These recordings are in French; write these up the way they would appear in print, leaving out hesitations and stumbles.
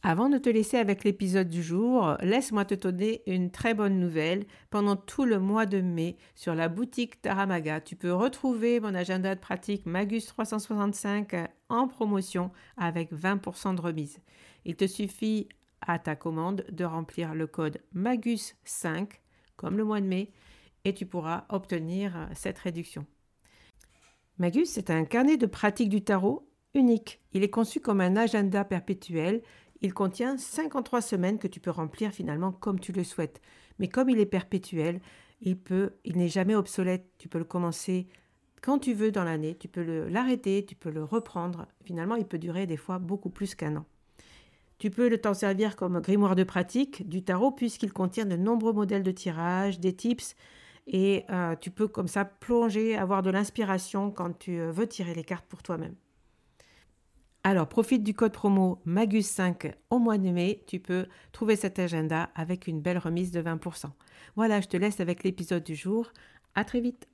Avant de te laisser avec l'épisode du jour, laisse-moi te donner une très bonne nouvelle. Pendant tout le mois de mai, sur la boutique Taramaga, tu peux retrouver mon agenda de pratique Magus 365 en promotion avec 20% de remise. Il te suffit à ta commande de remplir le code MAGUS5, comme le mois de mai, et tu pourras obtenir cette réduction. Magus, c'est un carnet de pratique du tarot unique. Il est conçu comme un agenda perpétuel. Il contient 53 semaines que tu peux remplir finalement comme tu le souhaites. Mais comme il est perpétuel, il n'est jamais obsolète. Tu peux le commencer quand tu veux dans l'année. Tu peux l'arrêter, tu peux le reprendre. Finalement, il peut durer des fois beaucoup plus qu'un an. Tu peux t'en servir comme grimoire de pratique du tarot puisqu'il contient de nombreux modèles de tirage, des tips et tu peux comme ça plonger, avoir de l'inspiration quand tu veux tirer les cartes pour toi-même. Alors, profite du code promo MAGUS5 au mois de mai. Tu peux trouver cet agenda avec une belle remise de 20%. Voilà, je te laisse avec l'épisode du jour. À très vite.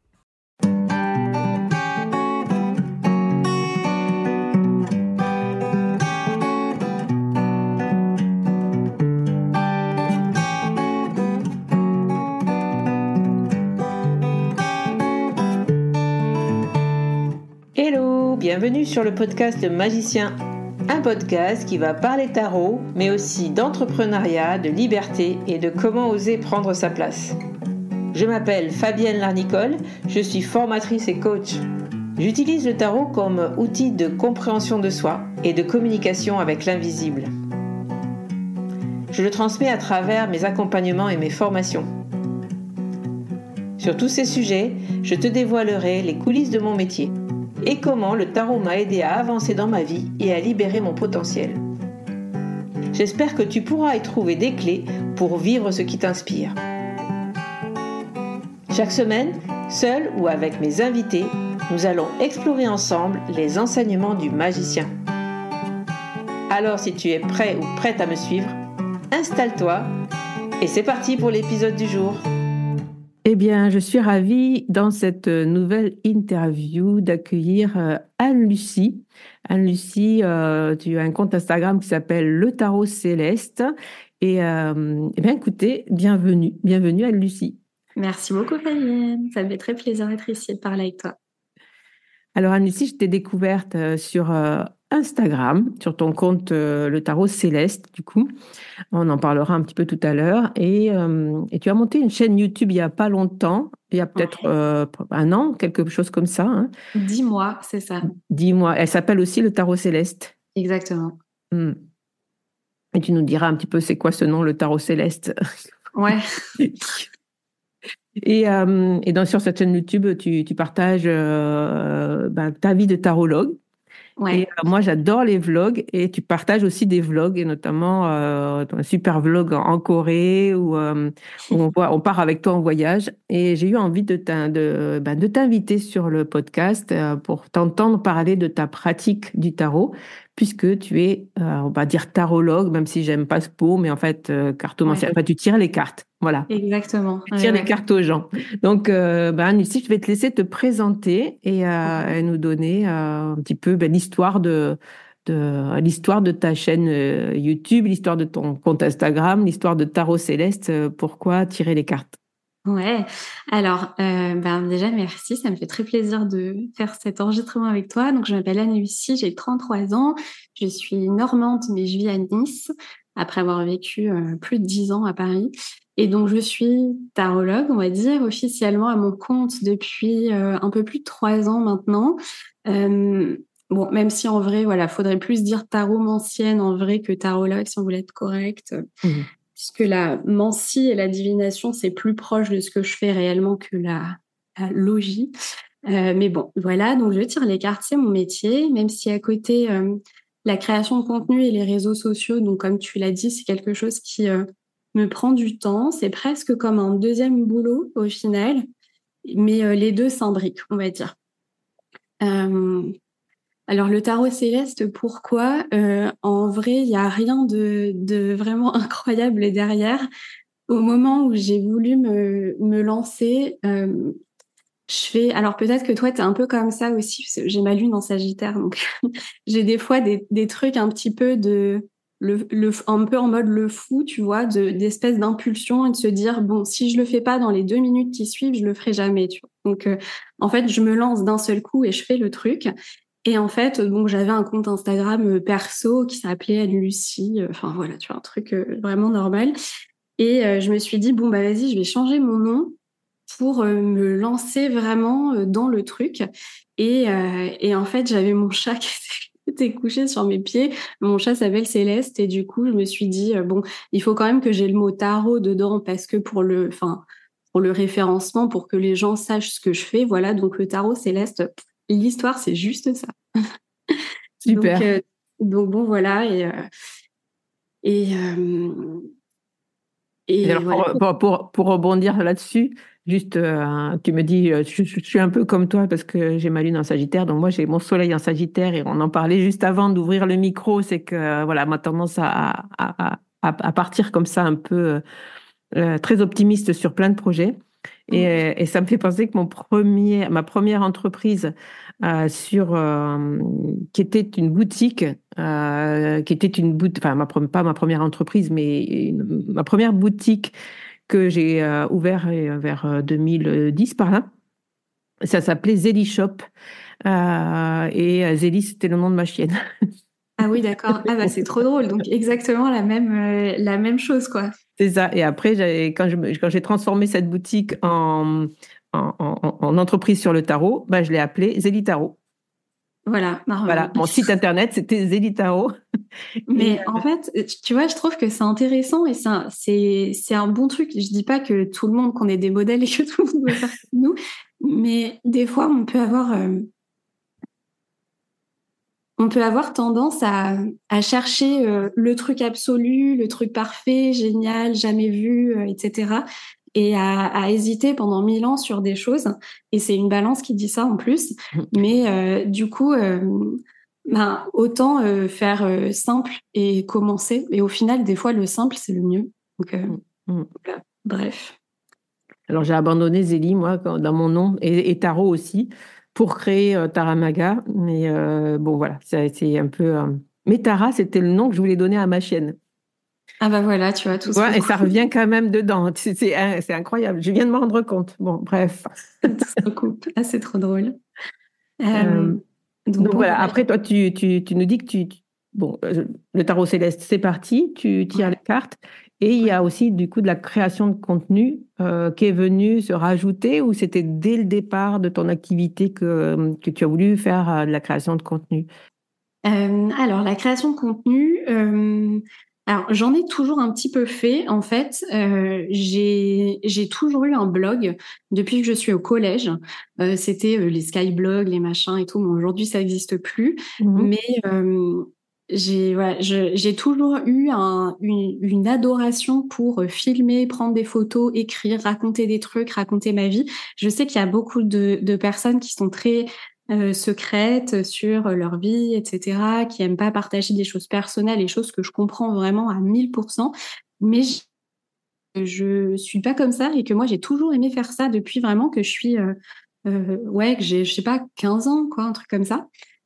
Hello, bienvenue sur le podcast Magicien. Un podcast qui va parler tarot, mais aussi d'entrepreneuriat, de liberté et de comment oser prendre sa place. Je m'appelle Fabienne Larnicole, je suis formatrice et coach. J'utilise le tarot comme outil de compréhension de soi et de communication avec l'invisible. Je le transmets à travers mes accompagnements et mes formations. Sur tous ces sujets, je te dévoilerai les coulisses de mon métier et comment le tarot m'a aidé à avancer dans ma vie et à libérer mon potentiel. J'espère que tu pourras y trouver des clés pour vivre ce qui t'inspire. Chaque semaine, seul ou avec mes invités, nous allons explorer ensemble les enseignements du magicien. Alors si tu es prêt ou prête à me suivre, installe-toi et c'est parti pour l'épisode du jour. Eh bien, je suis ravie dans cette nouvelle interview d'accueillir Anne-Lucie. Anne-Lucie, tu as un compte Instagram qui s'appelle Le Tarot Céleste. Et eh bien, écoutez, bienvenue Anne-Lucie. Merci beaucoup Fabienne, ça me fait très plaisir d'être ici et de parler avec toi. Alors Anne-Lucie, je t'ai découverte sur Instagram, sur ton compte Le Tarot Céleste, du coup. On en parlera un petit peu tout à l'heure. Et tu as monté une chaîne YouTube il n'y a pas longtemps, il y a peut-être un an, quelque chose comme ça. Hein. 10 mois, c'est ça. 10 mois. Elle s'appelle aussi Le Tarot Céleste. Exactement. Et tu nous diras un petit peu c'est quoi ce nom, Le Tarot Céleste. Ouais. Et sur cette chaîne YouTube, tu partages ta vie de tarologue. Ouais. Et moi, j'adore les vlogs et tu partages aussi des vlogs et notamment un super vlog en Corée où on part avec toi en voyage. Et j'ai eu envie de t'inviter sur le podcast pour t'entendre parler de ta pratique du tarot puisque tu es, on va dire tarologue, même si j'aime pas ce mot, mais en fait, cartomancienne. Enfin, tu tires les cartes. Voilà. Exactement. Tu tires les cartes aux gens. Donc, Lucie, je vais te laisser te présenter et nous donner un petit peu l'histoire de ta chaîne YouTube, l'histoire de ton compte Instagram, l'histoire de Tarot Céleste. Pourquoi tirer les cartes? Ouais. Alors, déjà, merci. Ça me fait très plaisir de faire cet enregistrement avec toi. Donc, je m'appelle Anne-Lucie, j'ai 33 ans. Je suis normande, mais je vis à Nice, après avoir vécu plus de 10 ans à Paris. Et donc, je suis tarologue, on va dire, officiellement à mon compte depuis un peu plus de 3 ans maintenant. Bon, même si en vrai, voilà, faudrait plus dire taromancienne en vrai que tarologue, si on voulait être correct. Puisque la mancie et la divination, c'est plus proche de ce que je fais réellement que la logie. Mais bon, voilà, donc je tire les cartes, c'est mon métier, même si à côté, la création de contenu et les réseaux sociaux, donc comme tu l'as dit, c'est quelque chose qui me prend du temps. C'est presque comme un deuxième boulot au final, mais les deux s'imbriquent, on va dire. Alors le tarot céleste, pourquoi en vrai, il n'y a rien de vraiment incroyable derrière. Au moment où j'ai voulu me lancer, alors peut-être que toi, tu es un peu comme ça aussi, parce que j'ai ma lune en Sagittaire, donc j'ai des fois des trucs un petit peu de un peu en mode le fou, tu vois, d'espèces d'impulsion et de se dire, bon, si je le fais pas dans les 2 minutes qui suivent, je le ferai jamais, tu vois. Donc, en fait, je me lance d'un seul coup et je fais le truc. Et en fait, donc j'avais un compte Instagram perso qui s'appelait Anne-Lucie. Enfin voilà, tu vois, un truc vraiment normal. Et je me suis dit, bon, bah vas-y, je vais changer mon nom pour me lancer vraiment dans le truc. Et en fait, j'avais mon chat qui était couché sur mes pieds. Mon chat s'appelle Céleste. Et du coup, je me suis dit, bon, il faut quand même que j'ai le mot tarot dedans parce que pour le référencement, pour que les gens sachent ce que je fais. Voilà, donc le tarot Céleste, l'histoire, c'est juste ça. Donc, Super. donc bon, voilà. Et, euh, Et et alors, voilà. pour rebondir là-dessus, juste, tu me dis, je suis un peu comme toi parce que j'ai ma lune en Sagittaire, donc moi j'ai mon soleil en Sagittaire et on en parlait juste avant d'ouvrir le micro, c'est que voilà, ma tendance à partir comme ça un peu très optimiste sur plein de projets. Et ça me fait penser que ma première entreprise qui était une boutique, enfin pas ma première entreprise, mais ma première boutique que j'ai ouvert vers 2010 par là. Ça s'appelait Zélie Shop et Zélie c'était le nom de ma chienne. Ah oui, d'accord. Ah bah c'est trop drôle. Donc exactement la même chose, quoi. C'est ça. Et après, quand j'ai transformé cette boutique en entreprise sur le tarot, bah, je l'ai appelée Zélie Tarot. Voilà. Voilà, mon site internet, c'était Zélie Tarot. Et, Mais en fait, tu vois, je trouve que c'est intéressant et c'est un bon truc. Je dis pas que tout le monde, qu'on est des modèles et que tout le monde doit faire comme nous, mais des fois, on peut avoir tendance à chercher le truc absolu, le truc parfait, génial, jamais vu, etc. Et à hésiter pendant 1000 ans sur des choses. Et c'est une balance qui dit ça en plus. Mais du coup, ben, autant faire simple et commencer. Et au final, des fois, le simple, c'est le mieux. Donc, voilà. Bref. alors, j'ai abandonné Zélie, moi, dans mon nom, et Tarot aussi, pour créer Taramaga. Mais bon, voilà, c'est un peu. Mais Tara, c'était le nom que je voulais donner à ma chienne. Ah bah voilà, tu vois, Tu tout se vois, et ça recoupe. revient quand même dedans. C'est incroyable. Je viens de me rendre compte. Bon, bref. Tout se recoupe. Ah, c'est trop drôle. Euh, Euh, donc donc bon, voilà, voilà. après, toi, tu nous dis que bon, le tarot céleste, c'est parti, tu tires les Ouais. cartes. Et il y a aussi, du coup, de la création de contenu qui est venue se rajouter ou c'était dès le départ de ton activité que tu as voulu faire de la création de contenu? Alors, la création de contenu, alors j'en ai toujours un petit peu fait. En fait, j'ai toujours eu un blog depuis que je suis au collège. C'était les skyblogs, les machins et tout. Mais aujourd'hui, ça n'existe plus. Mhm. Mais voilà, j'ai toujours eu une adoration pour filmer, prendre des photos, écrire, raconter des trucs, raconter ma vie. Je sais qu'il y a beaucoup de personnes qui sont très secrètes sur leur vie, etc., qui aiment pas partager des choses personnelles, des choses que je comprends vraiment à 1000%. Mais je suis pas comme ça et que moi, j'ai toujours aimé faire ça depuis vraiment que je suis, ouais, que j'ai, je sais pas, 15 ans, quoi, un truc comme ça.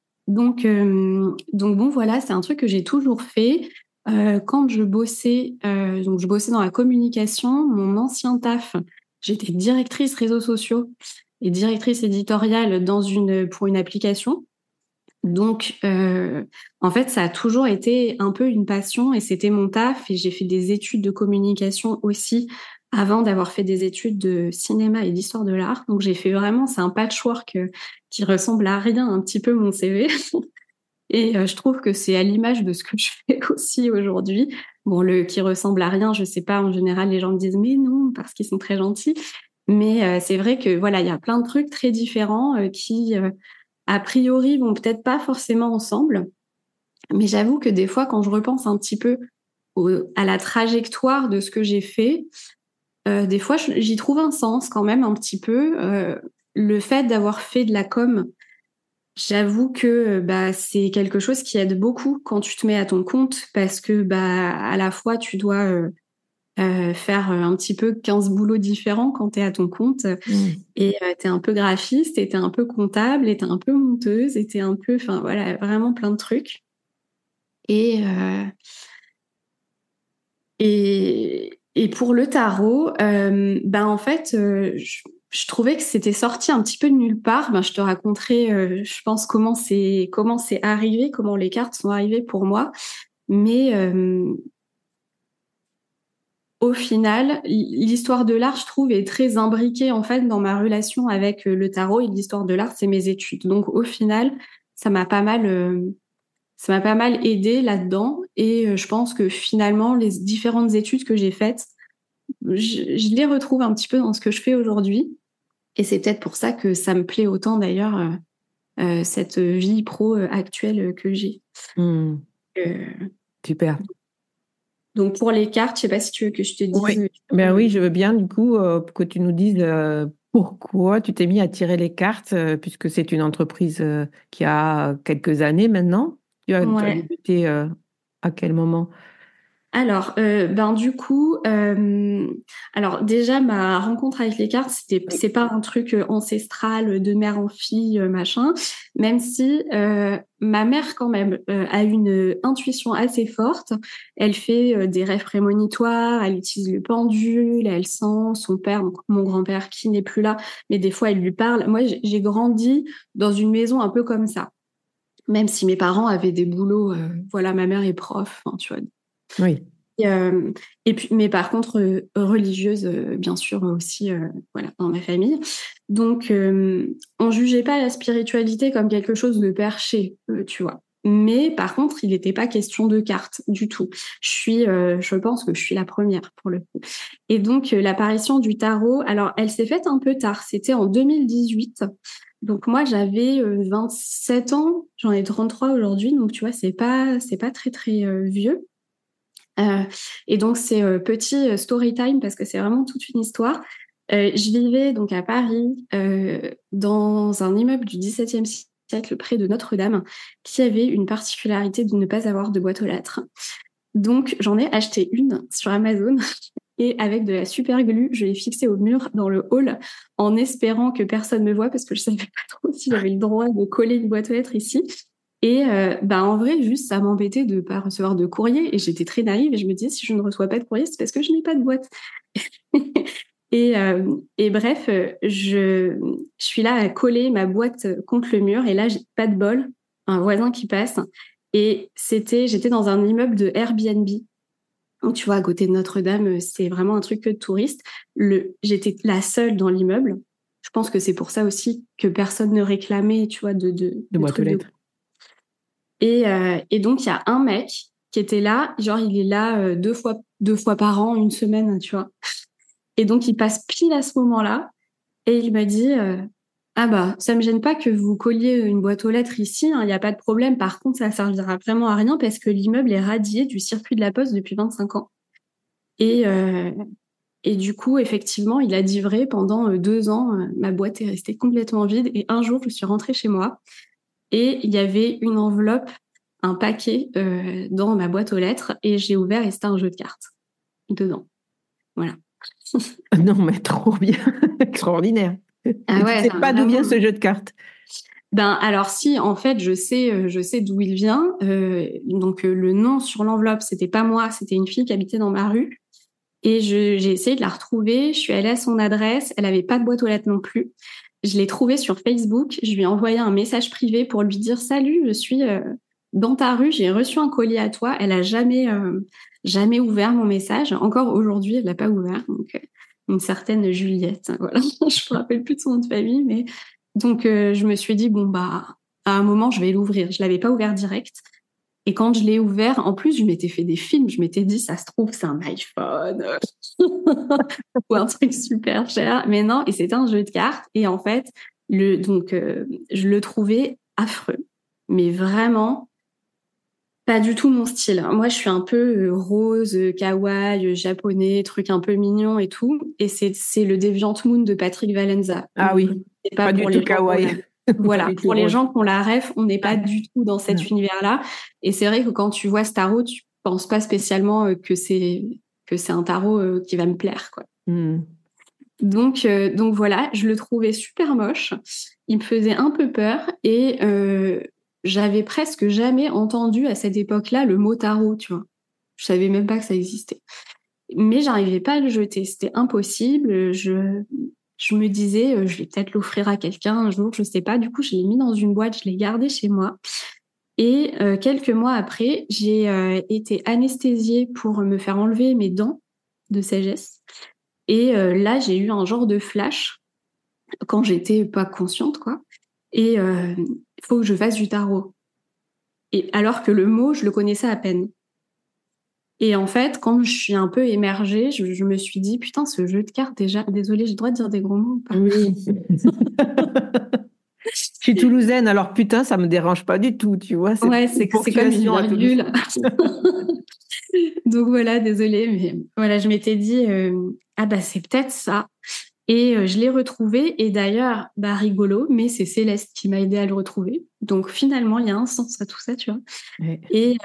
Donc bon, voilà, c'est un truc que j'ai toujours fait. Quand donc je bossais dans la communication, mon ancien taf, j'étais directrice réseaux sociaux et directrice éditoriale pour une application. Donc, en fait, ça a toujours été un peu une passion et c'était mon taf. Et j'ai fait des études de communication aussi avant d'avoir fait des études de cinéma et d'histoire de l'art. Donc, j'ai fait vraiment, c'est un patchwork qui ressemble à rien, un petit peu mon CV. Et je trouve que c'est à l'image de ce que je fais aussi aujourd'hui. Bon, le qui ressemble à rien, je sais pas, en général, les gens me disent, mais non, parce qu'ils sont très gentils. Mais c'est vrai que voilà, il y a plein de trucs très différents qui a priori, vont peut-être pas forcément ensemble. Mais j'avoue que des fois, quand je repense un petit peu à la trajectoire de ce que j'ai fait, des fois, j'y trouve un sens quand même un petit peu. Le fait d'avoir fait de la com, j'avoue que bah, c'est quelque chose qui aide beaucoup quand tu te mets à ton compte parce que bah, à la fois, tu dois faire un petit peu 15 boulots différents quand tu es à ton compte. Mhm. Et t'es un peu graphiste, et t'es un peu comptable, et t'es un peu monteuse, et t'es un peu, enfin voilà, vraiment plein de trucs. Et, euh, Et pour le tarot, en fait, je trouvais que c'était sorti un petit peu de nulle part. Je te raconterai, je pense, comment c'est arrivé, comment les cartes sont arrivées pour moi. Mais au final, l'histoire de l'art, je trouve, est très imbriquée en fait dans ma relation avec le tarot. Et l'histoire de l'art, c'est mes études. Donc au final, ça m'a pas mal, ça m'a pas mal aidé là-dedans. Et je pense que finalement, les différentes études que j'ai faites, je les retrouve un petit peu dans ce que je fais aujourd'hui. Et c'est peut-être pour ça que ça me plaît autant d'ailleurs, cette vie pro actuelle que j'ai. Hmm. Euh, Super. donc pour les cartes, je sais pas si tu veux que je te Oui, dise. oui, je veux bien du coup que tu nous dises pourquoi tu t'es mis à tirer les cartes, puisque c'est une entreprise qui a quelques années maintenant. Tu as Ouais. débuté à quel moment? Alors, du coup, alors déjà ma rencontre avec les cartes, c'est pas un truc ancestral de mère en fille, machin. Même si ma mère quand même a une intuition assez forte. Elle fait des rêves prémonitoires, elle utilise le pendule, elle sent son père, donc mon grand-père qui n'est plus là, mais des fois elle lui parle. Moi, j'ai grandi dans une maison un peu comme ça. Même si mes parents avaient des boulots, voilà, ma mère est prof, hein, tu vois. Oui. Et, puis, mais par contre, religieuse, bien sûr, aussi, voilà, dans ma famille. Donc, on jugeait pas la spiritualité comme quelque chose de perché, tu vois. Mais par contre, il n'était pas question de cartes du tout. Je pense que je suis la première pour le coup. Et donc, l'apparition du tarot, alors, elle s'est faite un peu tard. C'était en 2018. Donc, moi, j'avais 27 ans. J'en ai 33 aujourd'hui. Donc, tu vois, c'est pas très, très vieux. Euh, et donc c'est petit story time parce que c'est vraiment toute une histoire. Je vivais donc à Paris dans un immeuble du XVIIe siècle près de Notre-Dame qui avait une particularité de ne pas avoir de boîte aux lettres. Donc j'en ai acheté une sur Amazon et avec de la super glue, je l'ai fixée au mur dans le hall en espérant que personne me voie parce que je savais pas trop si j'avais le droit de coller une boîte aux lettres ici. Et en vrai, juste, ça m'embêtait de ne pas recevoir de courrier. Et j'étais très naïve et je me disais, si je ne reçois pas de courrier, c'est parce que je n'ai pas de boîte. Et bref, je suis là à coller ma boîte contre le mur. Et là, j'ai pas de bol, un voisin qui passe. Et j'étais dans un immeuble de Airbnb. Donc, tu vois, à côté de Notre-Dame, c'est vraiment un truc que de touristes. J'étais la seule dans l'immeuble. Je pense que c'est pour ça aussi que personne ne réclamait, tu vois, De de boîte aux trucs de. lettres. Et donc, il y a un mec qui était là, genre, il est là deux fois par an, une semaine, tu vois. Et donc, il passe pile à ce moment-là et il m'a dit ah bah, ça me gêne pas que vous colliez une boîte aux lettres ici, il n'y a pas de problème. Par contre, ça servira vraiment à rien parce que l'immeuble est radié du circuit de la poste depuis 25 ans. Et, euh, et du coup, effectivement, il a dit vrai pendant 2 ans. Ma boîte est restée complètement vide. Et un jour, je suis rentrée chez moi et il y avait une enveloppe, un paquet dans ma boîte aux lettres et j'ai ouvert et c'était un jeu de cartes dedans. Voilà. Non, mais trop bien. Extraordinaire. Ah Et tu ouais, sais ça pas m'a d'où vient vraiment. ce jeu de cartes? Alors si, en fait, je sais d'où il vient. Donc le nom sur l'enveloppe, c'était pas moi, c'était une fille qui habitait dans ma rue. Et j'ai essayé de la retrouver. Je suis allée à son adresse. Elle avait pas de boîte aux lettres non plus. Je l'ai trouvée sur Facebook. Je lui ai envoyé un message privé pour lui dire salut, je suis dans ta rue. J'ai reçu un colis à toi. Elle a jamais ouvert mon message. Encore aujourd'hui, elle l'a pas ouvert. Donc une certaine Juliette. Voilà. Je me rappelle plus de son nom de famille, mais donc je me suis dit bon bah à un moment je vais l'ouvrir. Je l'avais pas ouvert direct. Et quand je l'ai ouvert, en plus, je m'étais fait des films. Je m'étais dit, ça se trouve, c'est un iPhone ou un truc super cher. Mais non, et c'était un jeu de cartes. Et en fait, je le trouvais affreux. Mais vraiment, pas du tout mon style. Moi, je suis un peu rose, kawaii, japonais, truc un peu mignon et tout. Et c'est le Deviant Moon de Patrick Valenza. Ah Donc, oui, c'est pas pas du pour tout les gens qui ont kawaii. Pas voilà, du tout pour les rose. gens qui ont la ref, on n'est pas Ouais. du tout dans cet Non. univers-là. Et c'est vrai que quand tu vois ce tarot, tu penses pas spécialement que c'est un tarot qui va me plaire, quoi. Hmm. Donc voilà, je le trouvais super moche. Il me faisait un peu peur et j'avais presque jamais entendu à cette époque-là le mot tarot, tu vois. Je savais même pas que ça existait. Mais j'arrivais pas à le jeter. C'était impossible. Je me disais, je vais peut-être l'offrir à quelqu'un un jour, je sais pas. Du coup, je l'ai mis dans une boîte, je l'ai gardé chez moi. Et quelques mois après, j'ai été anesthésiée pour me faire enlever mes dents de sagesse. Et là, j'ai eu un genre de flash quand j'étais pas consciente, quoi. Et il faut que je fasse du tarot. Et alors que le mot, je le connaissais à peine. Et en fait, quand je suis un peu émergée, je me suis dit, putain, ce jeu de cartes, déjà, désolée, j'ai le droit de dire des gros mots ou pas? Oui. Je suis toulousaine, alors putain, ça me dérange pas du tout, tu vois. C'est Ouais, une c'est comme une ponctuation à Toulouse. virgule. Donc voilà, désolée, mais voilà, je m'étais dit, ah bah c'est peut-être ça. Et je l'ai retrouvé, et d'ailleurs, bah rigolo, mais c'est Céleste qui m'a aidé à le retrouver. Donc finalement, il y a un sens à tout ça, tu vois. Ouais. Et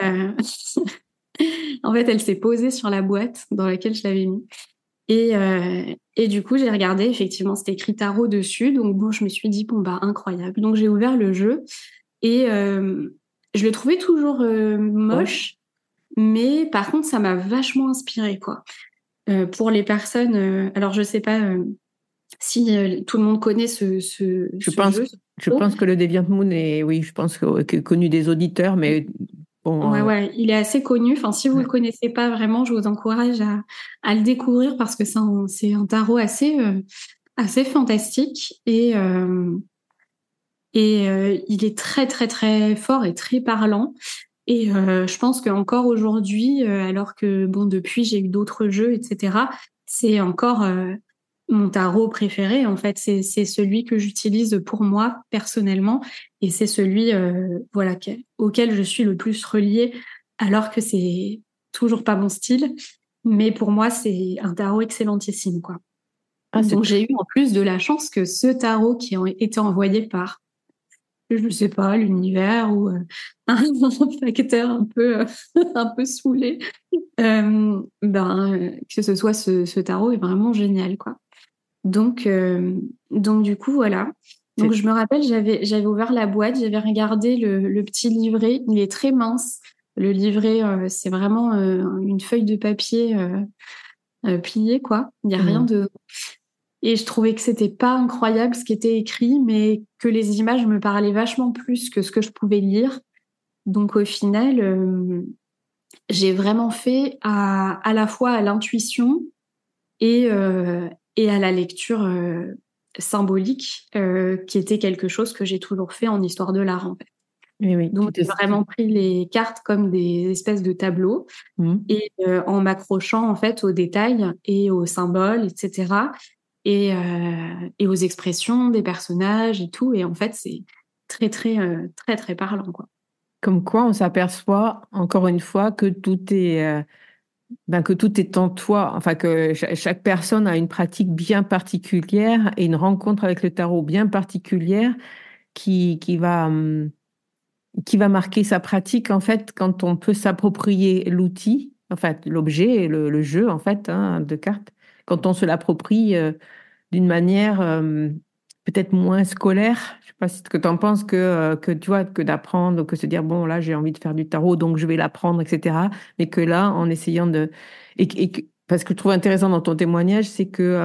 en fait, elle s'est posée sur la boîte dans laquelle je l'avais mis. Et du coup, j'ai regardé, effectivement, c'était écrit tarot dessus. Donc bon, je me suis dit, bon, bah incroyable. Donc j'ai ouvert le jeu, et je le trouvais toujours Ouais. moche, mais par contre, ça m'a vachement inspirée, quoi. Pour les personnes, alors je sais pas si tout le monde connaît Je ce pense, jeu. je pense que le Deviant Moon est, oui, je pense que est connu des auditeurs, mais bon, Ouais, ouais, il est assez connu. Enfin, si vous le ouais. connaissez pas vraiment, je vous encourage à le découvrir parce que c'est un tarot assez fantastique, et il est très, très, très fort et très parlant. Et je pense qu'encore aujourd'hui, alors que bon, depuis j'ai eu d'autres jeux, etc., c'est encore mon tarot préféré. En fait, c'est celui que j'utilise pour moi personnellement, et c'est celui voilà auquel je suis le plus reliée, alors que c'est toujours pas mon style. Mais pour moi, c'est un tarot excellentissime, quoi. Ah, c'est Donc j'ai eu en plus de la chance que ce tarot qui a été envoyé par, je sais pas, l'univers ou un facteur un peu, un peu saoulé, que ce soit ce tarot est vraiment génial, quoi. Donc du coup, voilà. Donc c'est- je me rappelle, j'avais ouvert la boîte, j'avais regardé le petit livret. Il est très mince. Le livret, c'est vraiment une feuille de papier pliée, quoi. Il n'y a rien Mhm. de... Et je trouvais que c'était pas incroyable ce qui était écrit, mais que les images me parlaient vachement plus que ce que je pouvais lire. Donc au final, j'ai vraiment fait à la fois à l'intuition et, euh, et à la lecture symbolique, qui était quelque chose que j'ai toujours fait en histoire de l'art, en fait. Oui, oui, Donc j'ai vraiment pris les cartes comme des espèces de tableaux, Mhm. et en m'accrochant en fait aux détails et aux symboles, etc. Et aux expressions des personnages et tout. Et en fait, c'est très, très, très, très parlant, quoi. Comme quoi, on s'aperçoit encore une fois que que tout est en toi. Enfin, que chaque personne a une pratique bien particulière et une rencontre avec le tarot bien particulière qui qui va marquer sa pratique, en fait, quand on peut s'approprier l'outil, en fait, l'objet, le jeu, en fait, hein, de cartes, quand on se l'approprie d'une manière peut-être moins scolaire. Je sais pas si ce que tu en penses que tu vois, que d'apprendre, que se dire, bon, là, j'ai envie de faire du tarot, donc je vais l'apprendre, etc. Mais que là, en essayant de... parce que je trouve intéressant dans ton témoignage, c'est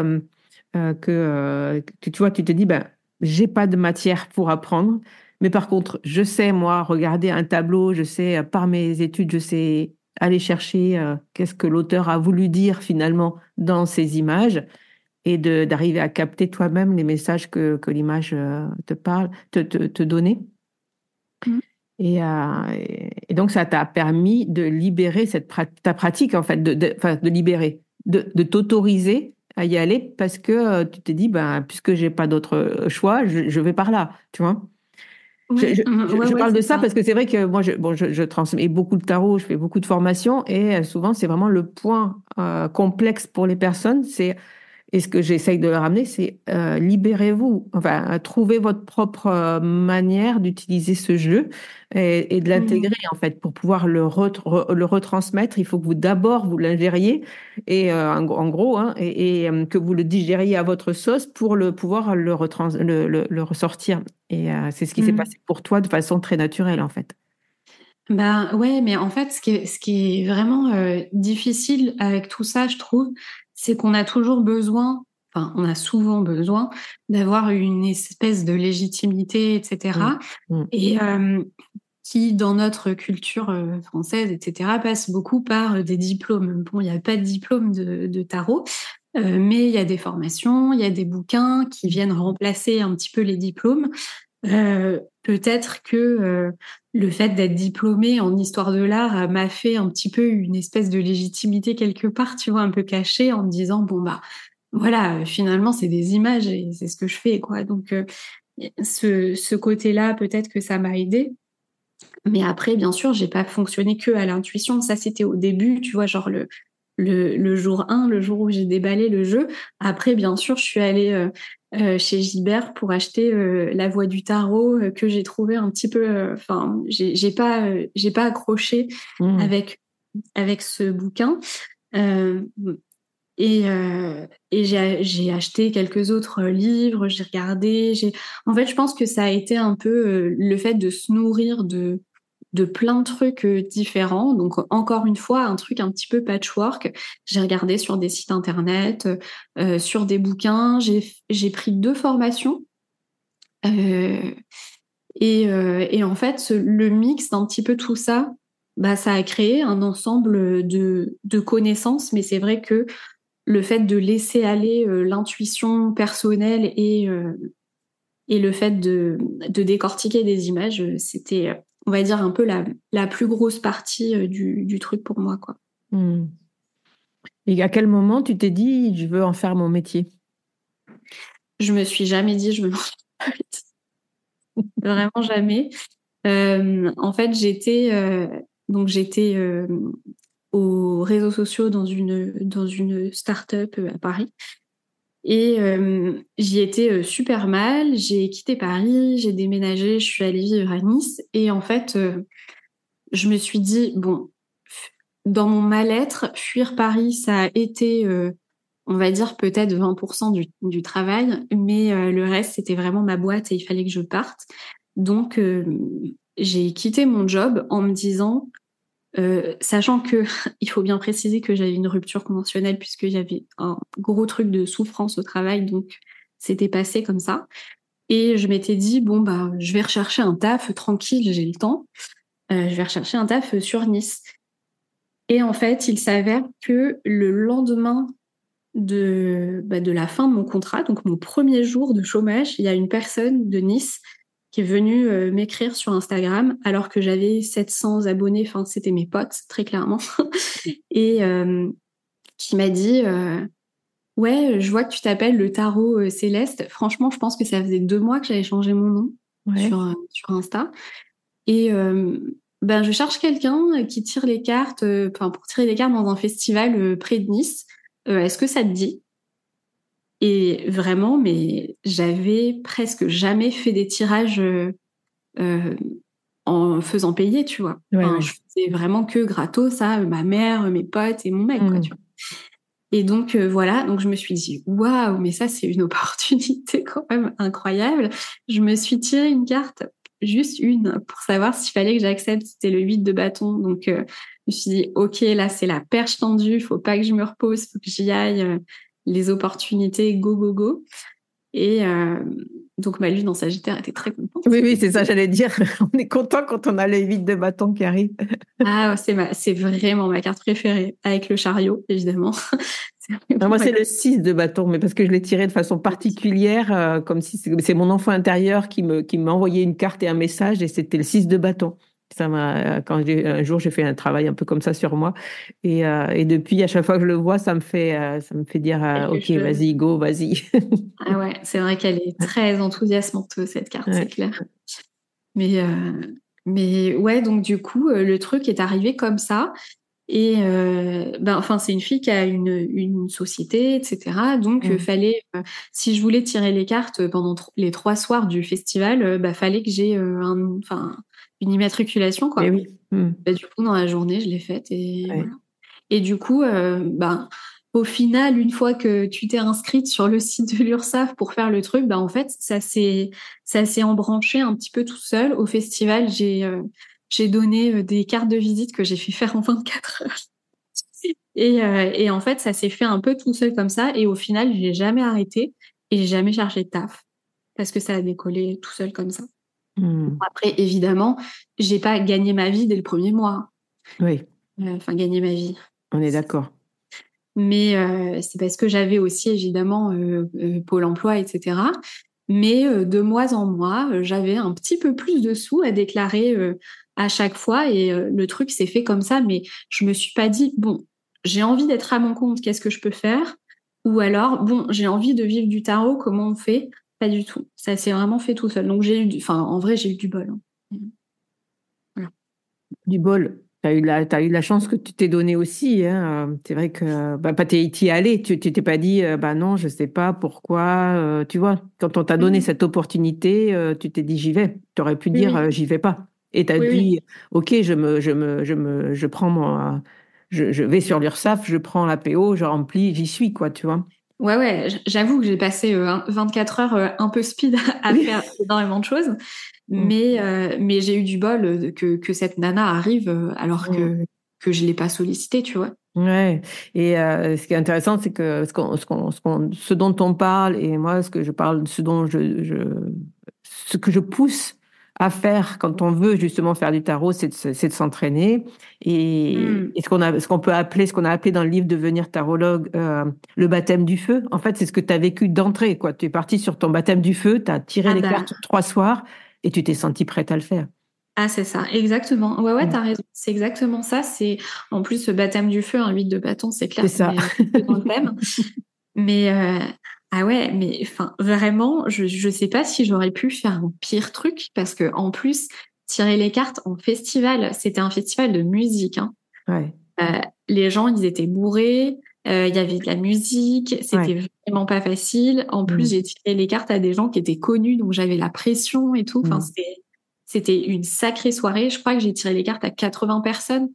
que tu vois, tu te dis, ben, j'ai pas de matière pour apprendre, mais par contre, je sais, moi, regarder un tableau, je sais, par mes études, je sais aller chercher qu'est-ce que l'auteur a voulu dire finalement dans ces images et d'arriver à capter toi-même les messages que l'image te parle, te donnait. Mm. Et donc, ça t'a permis de libérer ta pratique, en fait, enfin, de libérer, de t'autoriser à y aller parce que tu t'es dit, ben, puisque j'ai pas d'autre choix, je vais par là, tu vois. Ouais, ouais, Je ouais, parle de c'est ça ça. parce que c'est vrai que moi, je transmets beaucoup de tarot, je fais beaucoup de formations et souvent, c'est vraiment le point complexe pour les personnes, c'est et ce que j'essaye de leur amener, c'est libérez-vous, enfin, trouvez votre propre manière d'utiliser ce jeu et de Mm. l'intégrer, en fait, pour pouvoir le retransmettre. Il faut que vous d'abord vous l'ingériez, et en gros, hein, que vous le digériez à votre sauce pour pouvoir le ressortir. Et c'est ce qui s'est Mm. passé pour toi de façon très naturelle, en fait. Ben ouais, mais en fait, ce qui est vraiment difficile avec tout ça, je trouve, c'est qu'on a toujours besoin, enfin, on a souvent besoin d'avoir une espèce de légitimité, Mm, etc. mm, Et qui, dans notre culture française, etc., passe beaucoup par des diplômes. Bon, il n'y a pas de diplôme de tarot, mais il y a des formations, il y a des bouquins qui viennent remplacer un petit peu les diplômes. Peut-être que le fait d'être diplômée en histoire de l'art m'a fait un petit peu une espèce de légitimité quelque part, tu vois, un peu cachée, en me disant, bon, bah, voilà, finalement, c'est des images et c'est ce que je fais, quoi. Donc, ce côté-là, peut-être que ça m'a aidée. Mais après, bien sûr, j'ai pas fonctionné que à l'intuition. Ça, c'était au début, tu vois, genre le jour 1, le jour où j'ai déballé le jeu. Après, bien sûr, je suis allée chez Gibert pour acheter La Voix du Tarot que j'ai trouvé un petit peu. Enfin, j'ai pas accroché mm. avec avec ce bouquin. Euh, et j'ai acheté quelques autres livres, j'ai regardé. En fait, je pense que ça a été un peu le fait de se nourrir de plein de trucs différents. Donc, encore une fois, un truc un petit peu patchwork. J'ai regardé sur des sites internet, sur des bouquins. J'ai pris 2 formations. Euh, et en fait, le mix d'un petit peu tout ça, bah, ça a créé un ensemble de connaissances. Mais c'est vrai que le fait de laisser aller l'intuition personnelle et le fait de décortiquer des images, c'était, on va dire, un peu la plus grosse partie du truc pour moi, quoi. Mm. Et à quel moment tu t'es dit, je veux en faire mon métier? Je me suis jamais dit, je veux vraiment jamais. En fait, j'étais aux réseaux sociaux dans une start-up à Paris. Et j'y étais super mal. J'ai quitté Paris, j'ai déménagé, je suis allée vivre à Nice. Et en fait, je me suis dit, bon, dans mon mal-être, fuir Paris, ça a été, on va dire, peut-être 20% du travail, mais le reste, c'était vraiment ma boîte et il fallait que je parte. Donc, j'ai quitté mon job en me disant, sachant que il faut bien préciser que j'avais une rupture conventionnelle puisque j'avais un gros truc de souffrance au travail, donc c'était passé comme ça. Et je m'étais dit, bon, bah, je vais rechercher un taf tranquille, j'ai le temps. Je vais rechercher un taf sur Nice. Et en fait, il s'avère que le lendemain de la fin de mon contrat, donc mon premier jour de chômage, il y a une personne de Nice qui est venue m'écrire sur Instagram alors que j'avais 700 abonnés, enfin c'était mes potes, très clairement, et qui m'a dit ouais, je vois que tu t'appelles le tarot céleste. Franchement, je pense que ça faisait 2 mois que j'avais changé mon nom Ouais. sur Insta. Et ben, je cherche quelqu'un qui tire les cartes, enfin pour tirer les cartes dans un festival près de Nice. Est-ce que ça te dit? Et vraiment, mais j'avais presque jamais fait des tirages euh, en faisant payer, tu vois. Ouais, Enfin, ouais. je faisais vraiment que gratos, ça, ma mère, mes potes et mon mec, quoi, tu Mm. vois. Et donc voilà, donc je me suis dit waouh, mais ça c'est une opportunité quand même incroyable. Je me suis tiré une carte, juste une, pour savoir s'il fallait que j'accepte. C'était le 8 de bâton, donc je me suis dit ok, là c'est la perche tendue, faut pas que je me repose, faut que j'y aille. Les opportunités, go go go. Et donc ma lune en Sagittaire était très contente. Oui, oui, c'est ça, j'allais dire. On est content quand on a le 8 de bâton qui arrive. Ah, c'est vraiment ma carte préférée, avec le chariot évidemment. C'est Ah, vraiment moi, ma c'est carte. le 6 de bâton, mais parce que je l'ai tiré de façon particulière, comme si c'est mon enfant intérieur qui m'a envoyé une carte et un message, et c'était le 6 de bâton. Ça m'a, un jour, j'ai fait un travail un peu comme ça sur moi. Et depuis, à chaque fois que je le vois, ça me fait dire, Quelque OK, chose. vas-y, go, vas-y. Ah ouais, c'est vrai qu'elle est très enthousiasmante, cette carte, c'est Ouais. clair. Mais, mais ouais, donc du coup, le truc est arrivé comme ça. Et ben, enfin, c'est une fille qui a une société, etc. Donc, Mm. fallait, si je voulais tirer les cartes pendant les 3 soirs du festival, bah, fallait que j'ai enfin, une immatriculation, Mais quoi. oui. Mm. Bah, du coup, dans la journée, je l'ai faite et Ouais. voilà. Et du coup, ben, au final, une fois que tu t'es inscrite sur le site de l'URSSAF pour faire le truc, ben, en fait, ça s'est embranché un petit peu tout seul. Au festival, j'ai donné des cartes de visite que j'ai fait faire en 24 heures. Et en fait, ça s'est fait un peu tout seul comme ça. Et au final, j'ai jamais arrêté et j'ai jamais cherché de taf parce que ça a décollé tout seul comme ça. Hmm. Après, évidemment, j'ai pas gagné ma vie dès le premier mois. Oui, Enfin, gagné ma vie. on est d'accord. Mais c'est parce que j'avais aussi évidemment Pôle emploi, etc. Mais de mois en mois, j'avais un petit peu plus de sous à déclarer à chaque fois et le truc s'est fait comme ça. Mais je me suis pas dit, bon, j'ai envie d'être à mon compte, qu'est-ce que je peux faire? Ou alors, bon, j'ai envie de vivre du tarot, comment on fait? Pas du tout. Ça s'est vraiment fait tout seul. Donc enfin, en vrai, j'ai eu du bol, hein. Voilà. Du bol. T'as eu la chance que tu t'es donné aussi, hein. C'est vrai que bah, t'y es allé. Tu t'es pas dit, bah non, je sais pas pourquoi. Tu vois, quand on t'a donné Oui, cette opportunité, tu t'es dit, j'y vais. Tu aurais pu oui, dire, oui, j'y vais pas. Et tu as oui, oui. dit, OK, je prends je vais sur l'URSSAF, je prends l'APO, je remplis, j'y suis, quoi, tu vois. Ouais, ouais, j'avoue que j'ai passé 24 heures un peu speed à Oui. faire énormément de choses, Mm. mais j'ai eu du bol que cette nana arrive alors Mm. que je l'ai pas sollicité, tu vois. Ouais, et ce qui est intéressant, c'est que ce dont on parle, et moi, ce que je parle, ce que je pousse à faire quand on veut justement faire du tarot, c'est de s'entraîner. Hmm. Et ce qu'on peut appeler, ce qu'on a appelé dans le livre Devenir tarologue, le baptême du feu, en fait, c'est ce que tu as vécu d'entrée, quoi. Tu es parti sur ton baptême du feu, tu as tiré Ah les bah, cartes 3 soirs et tu t'es senti prête à le faire. ah c'est ça, exactement. Ouais, ouais, Mm. t'as raison. C'est exactement ça. C'est en plus ce baptême du feu, un 8 de bâton, c'est C'est clair, on ça. est dans le thème. Mais ah ouais, mais enfin vraiment, je sais pas si j'aurais pu faire un pire truc parce que en plus tirer les cartes en festival, c'était un festival de musique, hein. Ouais, Euh, les gens, ils étaient bourrés, il y avait de la musique, ouais. c'était vraiment pas facile. En plus, Mm. j'ai tiré les cartes à des gens qui étaient connus, donc j'avais la pression et tout. Enfin, Mm. c'était une sacrée soirée. Je crois que j'ai tiré les cartes à 80 personnes.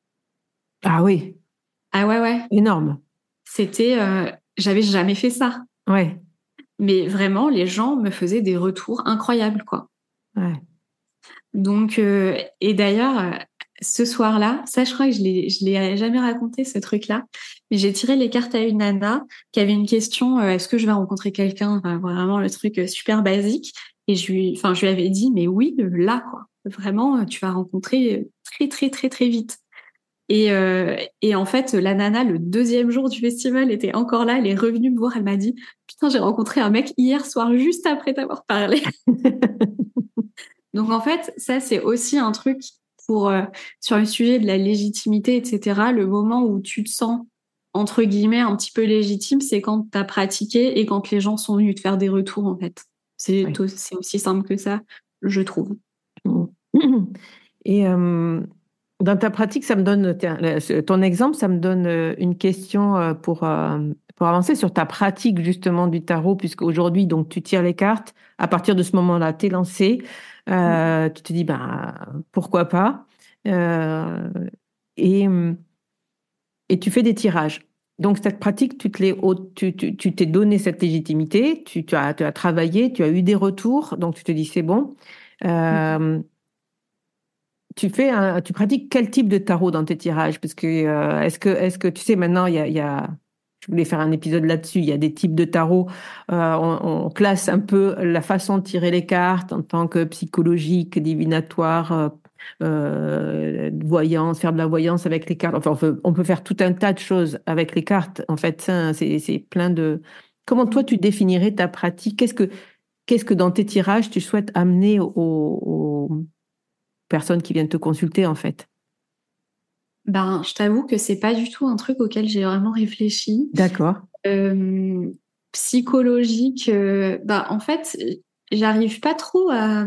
Ah oui, Ah ouais, ouais. énorme. C'était, j'avais jamais fait ça. Ouais, Mais vraiment, les gens me faisaient des retours incroyables, quoi. ouais. Donc, et d'ailleurs, ce soir-là, ça, je crois que je l'ai jamais raconté, ce truc-là. Mais j'ai tiré les cartes à une nana qui avait une question, est-ce que je vais rencontrer quelqu'un? Enfin, vraiment le truc super basique. Et enfin, je lui avais dit, mais oui, là, quoi. Vraiment, tu vas rencontrer très, très, très, très vite. Et en fait, la nana, le deuxième jour du festival, était encore là. Elle est revenue me voir. Elle m'a dit, putain, j'ai rencontré un mec hier soir, juste après t'avoir parlé. Donc en fait, ça, c'est aussi un truc pour, sur le sujet de la légitimité, etc. Le moment où tu te sens, entre guillemets, un petit peu légitime, c'est quand tu as pratiqué et quand les gens sont venus te faire des retours, en fait. Oui. C'est aussi simple que ça, je trouve. Et dans ta pratique, ça me donne, tiens, ton exemple, ça me donne une question pour avancer sur ta pratique justement du tarot, puisque aujourd'hui, donc, tu tires les cartes. À partir de ce moment-là, tu es lancé. Tu te dis, ben, pourquoi pas? Euh, et, et tu fais des tirages. Donc, cette pratique, tu t'es donné cette légitimité, tu as travaillé, tu as eu des retours, donc tu te dis, c'est bon. Euh, tu pratiques quel type de tarot dans tes tirages? Parce que, est-ce que, tu sais, maintenant, je voulais faire un épisode là-dessus, il y a des types de tarot. On classe un peu la façon de tirer les cartes en tant que psychologique, divinatoire, voyance, faire de la voyance avec les cartes. Enfin, on peut faire tout un tas de choses avec les cartes. En fait, ça, c'est plein de... Comment toi, tu définirais ta pratique? Qu'est-ce que dans tes tirages, tu souhaites amener aux personnes qui viennent te consulter, en fait? Ben, je t'avoue que c'est pas du tout un truc auquel j'ai vraiment réfléchi. D'accord. Euh, psychologique, bah, en fait, j'arrive pas trop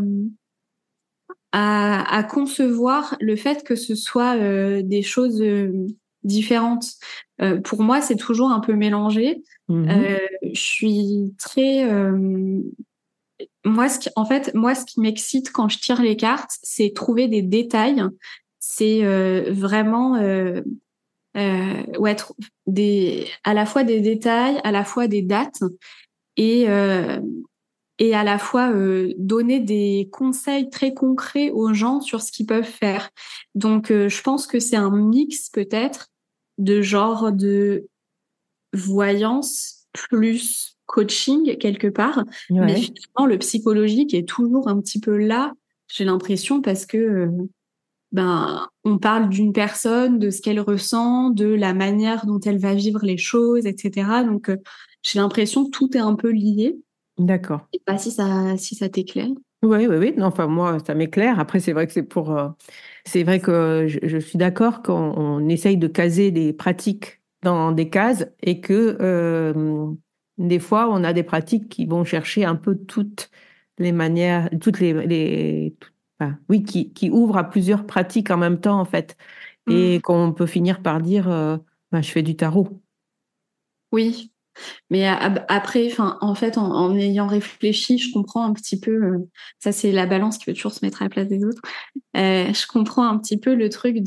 à concevoir le fait que ce soit des choses différentes. Pour moi, c'est toujours un peu mélangé. Mhm. Je suis très moi en fait moi ce qui m'excite quand je tire les cartes, c'est trouver des détails. C'est vraiment ouais, à la fois des détails, à la fois des dates et et à la fois donner des conseils très concrets aux gens sur ce qu'ils peuvent faire. Donc, je pense que c'est un mix peut-être de genre de voyance plus coaching quelque part, mais Ouais. finalement le psychologique est toujours un petit peu là, j'ai l'impression, parce que on parle d'une personne, de ce qu'elle ressent, de la manière dont elle va vivre les choses, etc. Donc j'ai l'impression que tout est un peu lié. D'accord. Je sais pas si ça t'éclaire. Oui, oui, oui. Non, enfin, moi, ça m'éclaire. Après, c'est vrai que c'est vrai que je suis d'accord qu'on essaye de caser des pratiques dans des cases et que des fois, on a des pratiques qui vont chercher un peu toutes les manières, enfin, oui, qui ouvrent à plusieurs pratiques en même temps, en fait. Et Mm. qu'on peut finir par dire, ben, je fais du tarot. Oui, mais après, enfin, en fait, en ayant réfléchi, je comprends un petit peu. Ça, c'est la balance qui veut toujours se mettre à la place des autres. Je comprends un petit peu le truc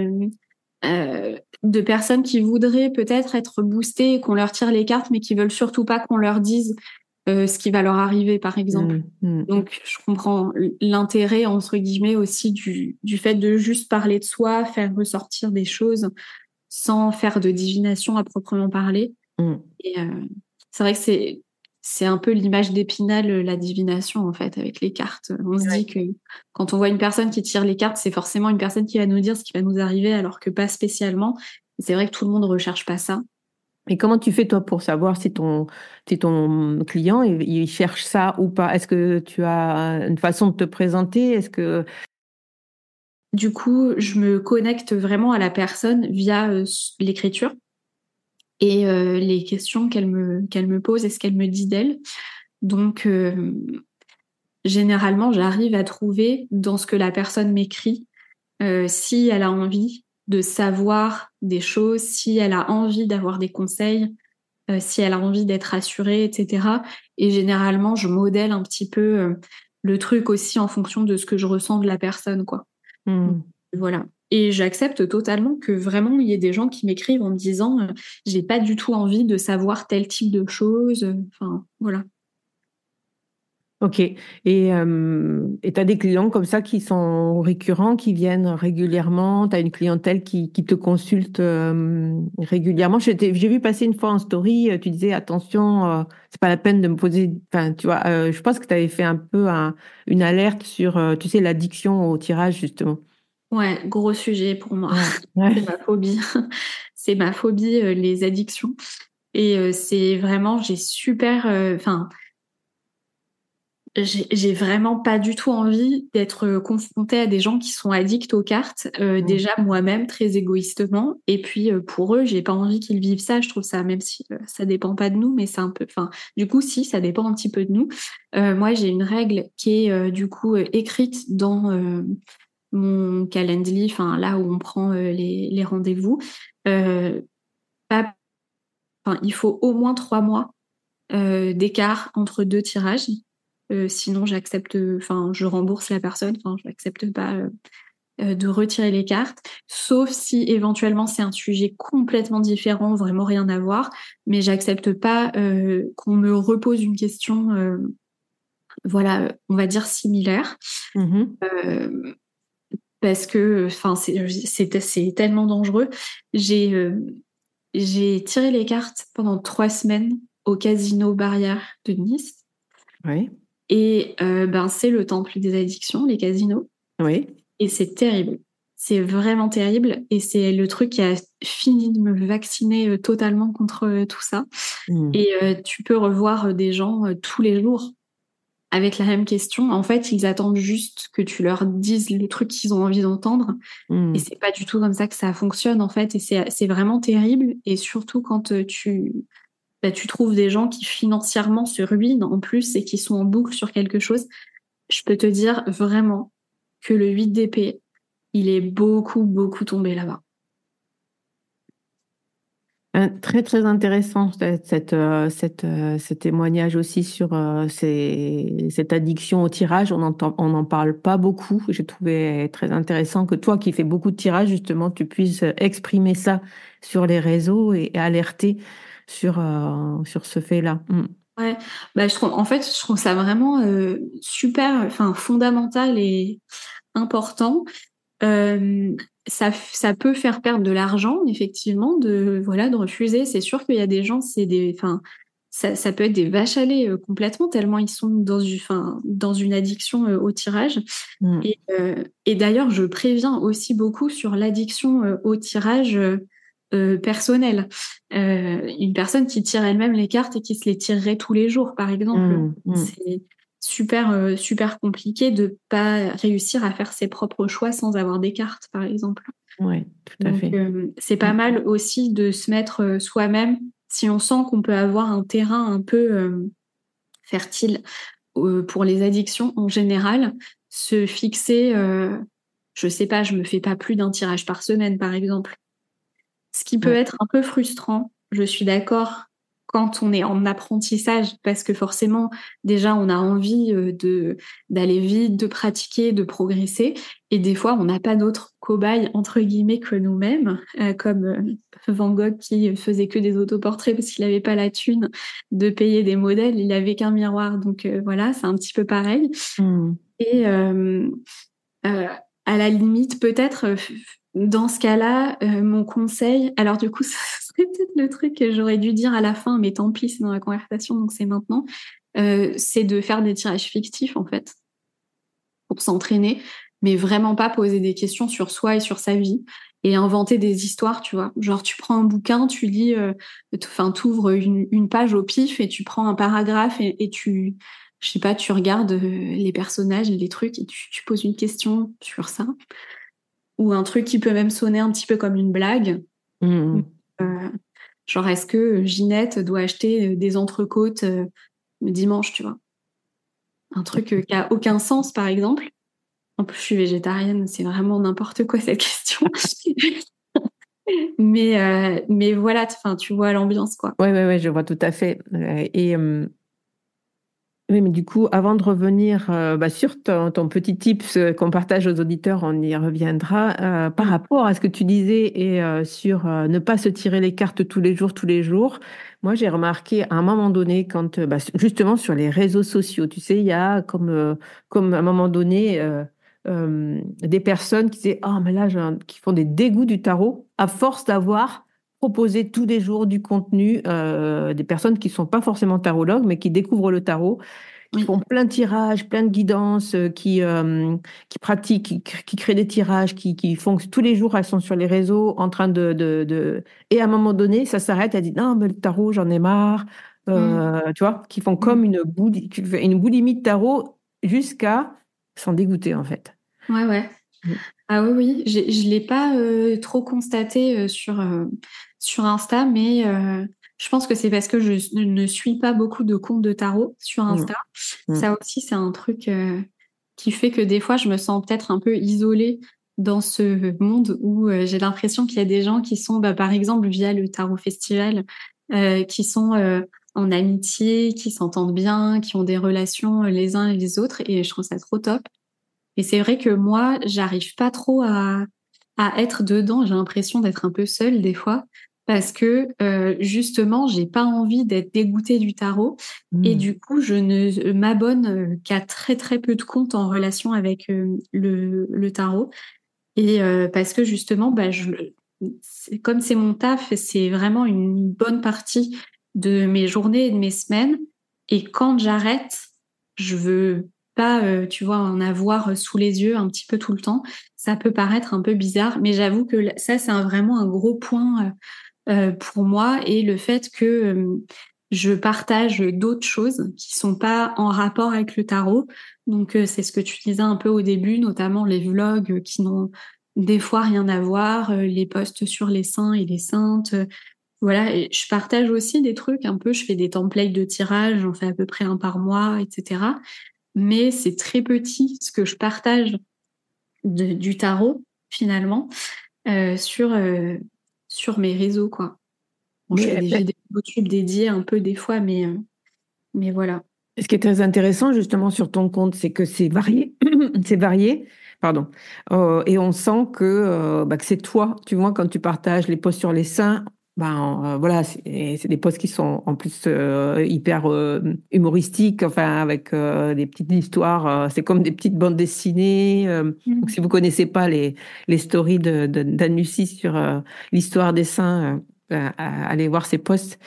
de personnes qui voudraient peut-être être boostées, qu'on leur tire les cartes, mais qui veulent surtout pas qu'on leur dise ce qui va leur arriver, par exemple. Mm, mm. Donc, je comprends l'intérêt, entre guillemets, aussi du fait de juste parler de soi, faire ressortir des choses sans faire de divination à proprement parler. Mm. Et c'est vrai que c'est un peu l'image d'Épinal, la divination, en fait, avec les cartes. On se dit Ouais. que quand on voit une personne qui tire les cartes, c'est forcément une personne qui va nous dire ce qui va nous arriver, alors que pas spécialement. Et c'est vrai que tout le monde recherche pas ça. Et comment tu fais, toi, pour savoir si ton client, il cherche ça ou pas? Est-ce que tu as une façon de te présenter? Est-ce que... Du coup, je me connecte vraiment à la personne via l'écriture et les questions qu'elle me pose et ce qu'elle me dit d'elle. Donc, généralement, j'arrive à trouver dans ce que la personne m'écrit si elle a envie de savoir des choses, si elle a envie d'avoir des conseils, si elle a envie d'être assurée, etc. Et généralement, je modèle un petit peu le truc aussi en fonction de ce que je ressens de la personne, quoi. Donc, Hmm. voilà. Et j'accepte totalement que vraiment il y ait des gens qui m'écrivent en me disant j'ai pas du tout envie de savoir tel type de choses. Enfin, voilà. Ok. Et tu as des clients comme ça qui sont récurrents, qui viennent régulièrement. Tu as une clientèle qui te consulte régulièrement. J'ai vu passer une fois en story, tu disais attention, c'est pas la peine de me poser. Enfin, tu vois, je pense que tu avais fait un peu une alerte sur, tu sais, l'addiction au tirage, justement. Ouais, gros sujet pour moi. Ouais. Ouais. C'est ma phobie. C'est ma phobie, les addictions. Et c'est vraiment, enfin, j'ai vraiment pas du tout envie d'être confrontée à des gens qui sont addicts aux cartes. Mm. Déjà moi-même très égoïstement, et puis pour eux, j'ai pas envie qu'ils vivent ça. Je trouve ça, même si ça dépend pas de nous, mais c'est un peu, enfin, du coup, si ça dépend un petit peu de nous. Moi, j'ai une règle qui est du coup écrite dans mon Calendly, enfin là où on prend les rendez-vous. Euh, il faut au moins 3 mois d'écart entre deux tirages. Sinon, enfin, je rembourse la personne. Enfin, je n'accepte pas de retirer les cartes, sauf si éventuellement c'est un sujet complètement différent, vraiment rien à voir. Mais j'accepte pas qu'on me repose une question, voilà, on va dire similaire, Mhm. euh, parce que, enfin, c'est tellement dangereux. J'ai euh, j'ai tiré les cartes pendant 3 semaines au casino Barrière de Nice. Oui. Et c'est le temple des addictions, les casinos. Oui. Et c'est terrible. C'est vraiment terrible. Et c'est le truc qui a fini de me vacciner totalement contre tout ça. Mm. Et tu peux revoir des gens tous les jours avec la même question. En fait, ils attendent juste que tu leur dises le truc qu'ils ont envie d'entendre. Et Mm. c'est pas du tout comme ça que ça fonctionne, en fait. Et c'est vraiment terrible. Et surtout quand tu trouves des gens qui financièrement se ruinent en plus et qui sont en boucle sur quelque chose. Je peux te dire vraiment que le 8 d'épée, il est beaucoup, beaucoup tombé là-bas. Très, très intéressant ce témoignage aussi sur cette addiction au tirage. On n'en parle pas beaucoup. J'ai trouvé très intéressant que toi, qui fais beaucoup de tirages, justement, tu puisses exprimer ça sur les réseaux et alerter sur ce fait-là. Mm. Ouais, bah, je trouve ça vraiment super, enfin fondamental et important. Euh, ça peut faire perdre de l'argent, effectivement, de refuser. C'est sûr qu'il y a des gens, enfin, ça peut être des vaches à lait complètement, tellement ils sont dans une addiction au tirage. Mm. Et d'ailleurs, je préviens aussi beaucoup sur l'addiction au tirage personnel. Une personne qui tire elle-même les cartes et qui se les tirerait tous les jours, par exemple, Mm, mm. c'est super compliqué de pas réussir à faire ses propres choix sans avoir des cartes, par exemple. Ouais, tout à Donc, fait. c'est Mm. pas mal aussi de se mettre soi-même, si on sent qu'on peut avoir un terrain un peu fertile pour les addictions en général, se fixer, je sais pas, je me fais pas plus d'un tirage par semaine, par exemple. Ce qui peut Ouais. être un peu frustrant, je suis d'accord, quand on est en apprentissage, parce que forcément, déjà, on a envie d'aller vite, de pratiquer, de progresser, et des fois, on n'a pas d'autres cobayes, entre guillemets, que nous-mêmes, comme Van Gogh qui faisait que des autoportraits parce qu'il n'avait pas la thune de payer des modèles, il n'avait qu'un miroir, donc voilà, c'est un petit peu pareil. Mm. Et euh, à la limite, peut-être, dans ce cas-là, mon conseil, alors du coup, ce serait peut-être le truc que j'aurais dû dire à la fin, mais tant pis, c'est dans la conversation, donc c'est maintenant, c'est de faire des tirages fictifs, en fait, pour s'entraîner, mais vraiment pas poser des questions sur soi et sur sa vie, et inventer des histoires, tu vois. Genre, tu prends un bouquin, tu lis, enfin, t'ouvres une page au pif, et tu prends un paragraphe, et je sais pas, tu regardes les personnages et les trucs, et tu poses une question sur ça ou un truc qui peut même sonner un petit peu comme une blague. Mm. Euh, genre, est-ce que Ginette doit acheter des entrecôtes le dimanche, tu vois? Un truc qui a aucun sens, par exemple. En plus, je suis végétarienne, c'est vraiment n'importe quoi cette question. Mais voilà, enfin, tu vois l'ambiance, quoi. Ouais, ouais, ouais, je vois tout à fait. Oui, mais du coup, avant de revenir sur ton petit tips qu'on partage aux auditeurs, on y reviendra. Par Mm. rapport à ce que tu disais et sur ne pas se tirer les cartes tous les jours, moi j'ai remarqué à un moment donné, quand justement sur les réseaux sociaux, tu sais, il y a comme à un moment donné des personnes qui disaient, oh, mais là, qui font des dégoûts du tarot à force d'avoir proposé tous les jours du contenu, des personnes qui ne sont pas forcément tarologues, mais qui découvrent le tarot, qui Oui. font plein de tirages, plein de guidances, qui pratiquent, qui créent des tirages, qui font tous les jours, elles sont sur les réseaux en train de... Et à un moment donné, ça s'arrête, elle dit, non, mais le tarot, j'en ai marre. Mm. Tu vois, qui font Mm. comme une boulimie de tarot jusqu'à s'en dégoûter, en fait. Ouais, ouais. Mm. Ah oui, oui, je l'ai pas trop constaté sur Insta, mais je pense que c'est parce que je ne suis pas beaucoup de comptes de tarot sur Mm. Insta. Mm. Ça aussi, c'est un truc qui fait que des fois, je me sens peut-être un peu isolée dans ce monde où j'ai l'impression qu'il y a des gens qui sont, bah, par exemple, via le Tarot Festival, qui sont en amitié, qui s'entendent bien, qui ont des relations les uns et les autres, et je trouve ça trop top. Et c'est vrai que moi, j'arrive pas trop à être dedans. J'ai l'impression d'être un peu seule des fois parce que justement, j'ai pas envie d'être dégoûtée du tarot. Et Mm. du coup, je ne m'abonne qu'à très très peu de comptes en relation avec le tarot. Et parce que justement, bah, comme c'est mon taf, c'est vraiment une bonne partie de mes journées et de mes semaines. Et quand j'arrête, je veux pas, tu vois, en avoir sous les yeux un petit peu tout le temps. Ça peut paraître un peu bizarre, mais j'avoue que ça, c'est vraiment un gros point pour moi. Et le fait que je partage d'autres choses qui sont pas en rapport avec le tarot. Donc, c'est ce que tu disais un peu au début, notamment les vlogs qui n'ont des fois rien à voir, les posts sur les saints et les saintes. Voilà, et je partage aussi des trucs un peu, je fais des templates de tirage, j'en fais à peu près un par mois, etc. Mais c'est très petit ce que je partage du tarot, finalement, sur, sur mes réseaux, quoi. Bon, je fais Mais des vidéos YouTube dédiées un peu des fois, mais voilà. ce qui est très intéressant justement sur ton compte, c'est que c'est varié, c'est varié, pardon. Et on sent que c'est toi, tu vois, quand tu partages les posts sur les seins, voilà, c'est des posts qui sont en plus hyper humoristiques, enfin avec des petites histoires. C'est comme des petites bandes dessinées. Donc, si vous connaissez pas les stories d'Anne Lucie sur l'histoire des saints, allez voir ses posts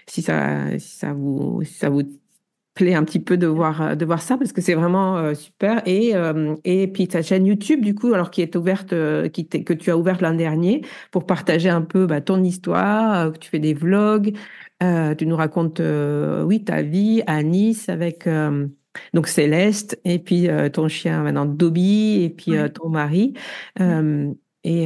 si ça vous plaît un petit peu de voir ça parce que c'est vraiment super et puis ta chaîne YouTube du coup alors qui est ouverte que tu as ouverte l'an dernier pour partager un peu ton histoire que tu fais des vlogs tu nous racontes oui ta vie à Nice avec donc Céleste et puis ton chien maintenant Dobby et puis Ouais. ton mari euh, et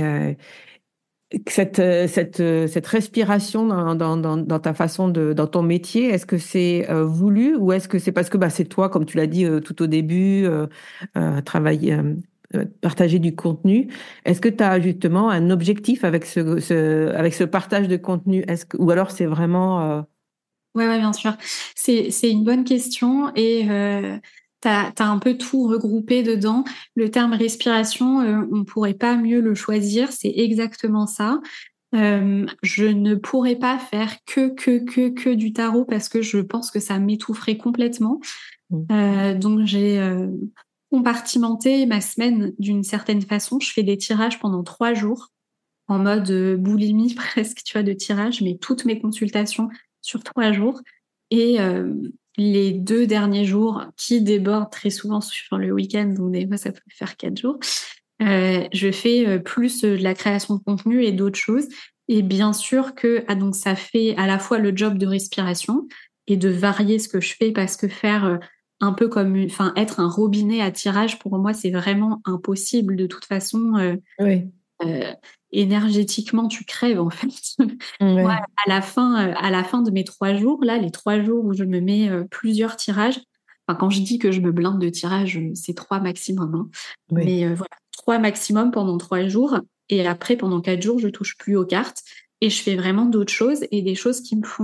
cette respiration dans ta façon dans ton métier, est-ce que c'est voulu ou est-ce que c'est parce que c'est toi, comme tu l'as dit tout au début, travailler, partager du contenu. Est-ce que tu as justement un objectif avec avec ce partage de contenu? Ou alors c'est vraiment... Ouais, bien sûr. C'est une bonne question et t'as un peu tout regroupé dedans. Le terme respiration, on pourrait pas mieux le choisir. C'est exactement ça. Je ne pourrais pas faire que du tarot parce que je pense que ça m'étoufferait complètement. Donc j'ai compartimenté ma semaine d'une certaine façon. Je fais des tirages pendant 3 jours en mode boulimie presque, tu vois, de tirage, mais toutes mes consultations sur 3 jours. Et les 2 derniers jours qui débordent très souvent sur le week-end, donc des fois ça peut faire 4 jours, je fais plus de la création de contenu et d'autres choses. Et bien sûr que donc ça fait à la fois le job de respiration et de varier ce que je fais parce que faire un peu comme, enfin être un robinet à tirage pour moi c'est vraiment impossible de toute façon. Oui, Euh, Énergétiquement, tu crèves en fait. Moi, ouais, à la fin de mes 3 jours, là, les 3 jours où je me mets plusieurs tirages, enfin, quand je dis que je me blinde de tirages, c'est 3 maximum, hein. oui. Mais voilà, 3 maximum pendant 3 jours. Et après, pendant 4 jours, je touche plus aux cartes et je fais vraiment d'autres choses et des choses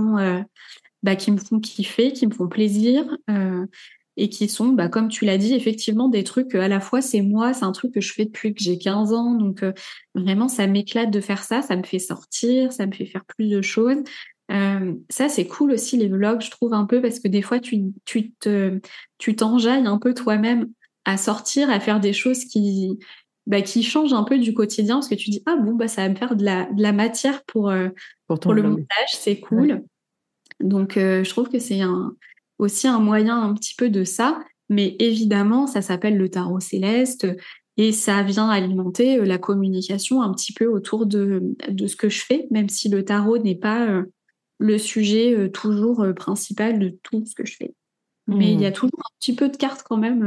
qui me font kiffer, qui me font plaisir, et qui sont, comme tu l'as dit, effectivement des trucs à la fois c'est moi, c'est un truc que je fais depuis que j'ai 15 ans, donc vraiment ça m'éclate de faire ça, ça me fait sortir, ça me fait faire plus de choses. Ça c'est cool aussi les vlogs, je trouve un peu parce que des fois tu t'enjailles un peu toi-même à sortir, à faire des choses qui changent un peu du quotidien parce que tu dis ah bon ça va me faire de la matière Pour pour ton le vlog. montage, c'est Ouais. cool. Donc, je trouve que c'est aussi un moyen un petit peu de ça. Mais évidemment, ça s'appelle le tarot céleste et ça vient alimenter la communication un petit peu autour de ce que je fais, même si le tarot n'est pas le sujet toujours principal de tout ce que je fais. Mais il y a Mhm. toujours un petit peu de cartes quand même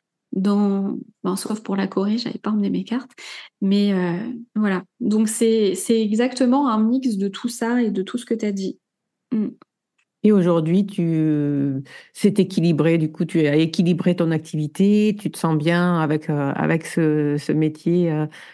sauf pour la Corée, j'avais pas emmené mes cartes. Mais voilà. Donc, c'est exactement un mix de tout ça et de tout ce que tu as dit. Mm. Et aujourd'hui, c'est équilibré. Du coup, tu as équilibré ton activité. Tu te sens bien avec ce métier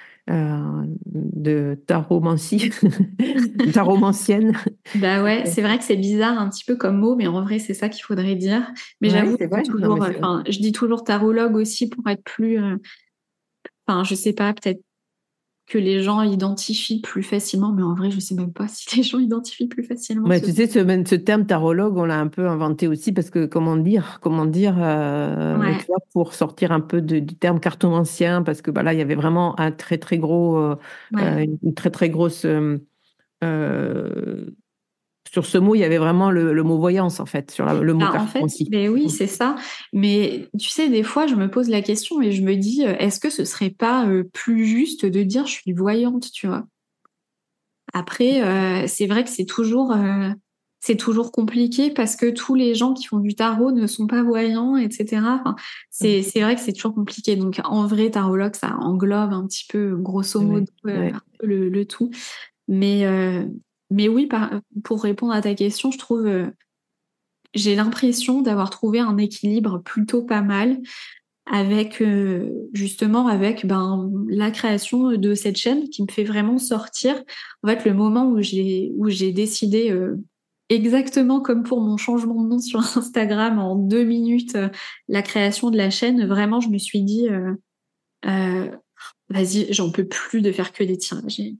de taromancie, taromancienne. Bah ouais, c'est vrai que c'est bizarre un petit peu comme mot, mais en vrai, c'est ça qu'il faudrait dire. Mais Oui, j'avoue, c'est vrai. Non, mais c'est... je dis toujours tarologue aussi pour être plus, je sais pas, peut-être que les gens identifient plus facilement, mais en vrai, je sais même pas si les gens identifient plus facilement Ouais, ce. tu sais, ce terme tarologue, on l'a un peu inventé aussi parce que comment dire, tu Ouais, vois, pour sortir un peu du terme cartomancien, parce que là, il y avait vraiment un très très gros, ouais. une très très grosse euh, sur ce mot, il y avait vraiment le mot voyance, en fait, sur le mot En fait, cartomancie. ben oui, c'est ça. Mais tu sais, des fois, je me pose la question et je me dis, est-ce que ce serait pas plus juste de dire je suis voyante, tu vois? Après, c'est vrai que c'est toujours compliqué parce que tous les gens qui font du tarot ne sont pas voyants, etc. Enfin, c'est vrai que c'est toujours compliqué. Donc, en vrai, tarologue, ça englobe un petit peu, grosso modo, Ouais, ouais. un peu le tout. Mais, euh, mais oui, pour répondre à ta question, je trouve, j'ai l'impression d'avoir trouvé un équilibre plutôt pas mal avec justement avec la création de cette chaîne qui me fait vraiment sortir. En fait, le moment où j'ai décidé exactement comme pour mon changement de nom sur Instagram en 2 minutes la création de la chaîne, vraiment je me suis dit euh, vas-y, j'en peux plus de faire que des tirages.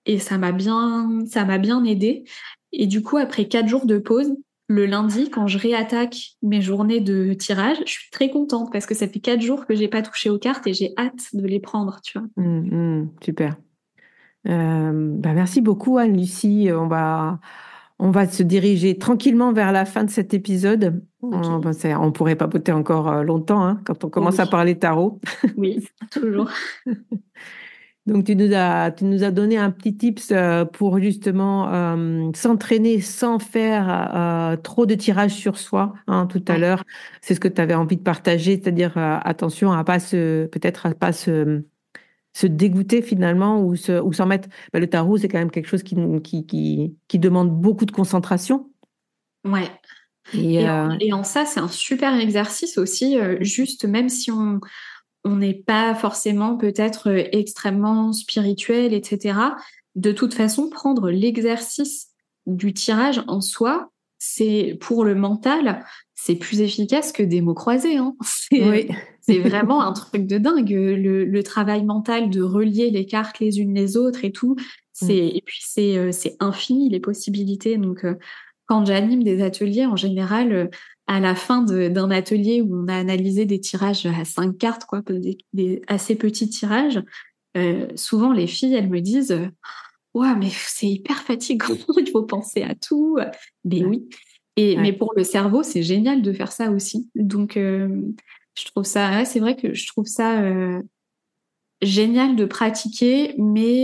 et ça m'a bien aidé. Et du coup, après 4 jours de pause, le lundi, quand je réattaque mes journées de tirage, je suis très contente parce que ça fait 4 jours que j'ai pas touché aux cartes et j'ai hâte de les prendre, tu vois. Super. Merci beaucoup, Anne-Lucie. On va se diriger tranquillement vers la fin de cet épisode. Ok. On pourrait papoter encore longtemps hein, quand on Oh commence à oui, parler tarot. oui, toujours. Donc, tu nous as donné un petit tips pour justement s'entraîner sans faire trop de tirage sur soi hein, tout à Ouais. l'heure. C'est ce que tu avais envie de partager, c'est-à-dire attention à pas peut-être à pas se dégoûter finalement ou s'en mettre. Le tarot, c'est quand même quelque chose qui demande beaucoup de concentration. Ouais. Et Et en ça, c'est un super exercice aussi, juste même si on n'est pas forcément peut-être extrêmement spirituel, etc. De toute façon, prendre l'exercice du tirage en soi, c'est pour le mental, c'est plus efficace que des mots croisés, hein. oui, C'est vraiment un truc de dingue. Le travail mental de relier les cartes les unes les autres et tout, et puis c'est infini les possibilités. Donc, quand j'anime des ateliers, en général, à la fin d'un atelier où on a analysé des tirages à 5 cartes, quoi, des assez petits tirages, souvent les filles, elles me disent ouais, mais c'est hyper fatigant, il faut penser à tout. Mais ouais, oui. Mais ouais. pour le cerveau, c'est génial de faire ça aussi. Donc, je trouve ça, ouais, c'est vrai que je trouve ça génial de pratiquer,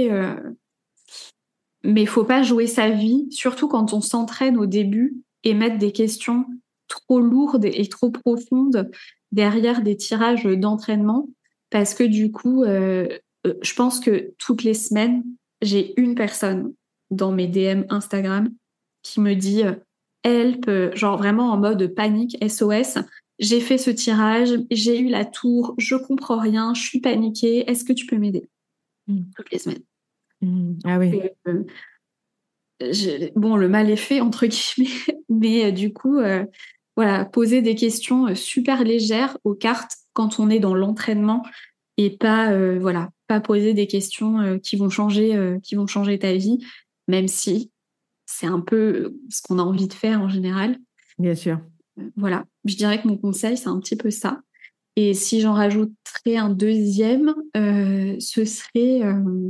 mais faut pas jouer sa vie, surtout quand on s'entraîne au début et mettre des questions trop lourdes et trop profondes derrière des tirages d'entraînement, parce que du coup, je pense que toutes les semaines, j'ai une personne dans mes DM Instagram qui me dit help, genre vraiment en mode panique, SOS. J'ai fait ce tirage, j'ai eu la tour, je comprends rien, je suis paniquée, est-ce que tu peux m'aider? Mm. Toutes les semaines. Ah oui. Euh, bon, le mal est fait, entre guillemets, mais du coup, voilà, poser des questions super légères aux cartes quand on est dans l'entraînement et pas, voilà, pas poser des questions qui vont changer ta vie, même si c'est un peu ce qu'on a envie de faire en général. Bien sûr. Voilà, je dirais que mon conseil, c'est un petit peu ça. Et si j'en rajouterais un deuxième, ce serait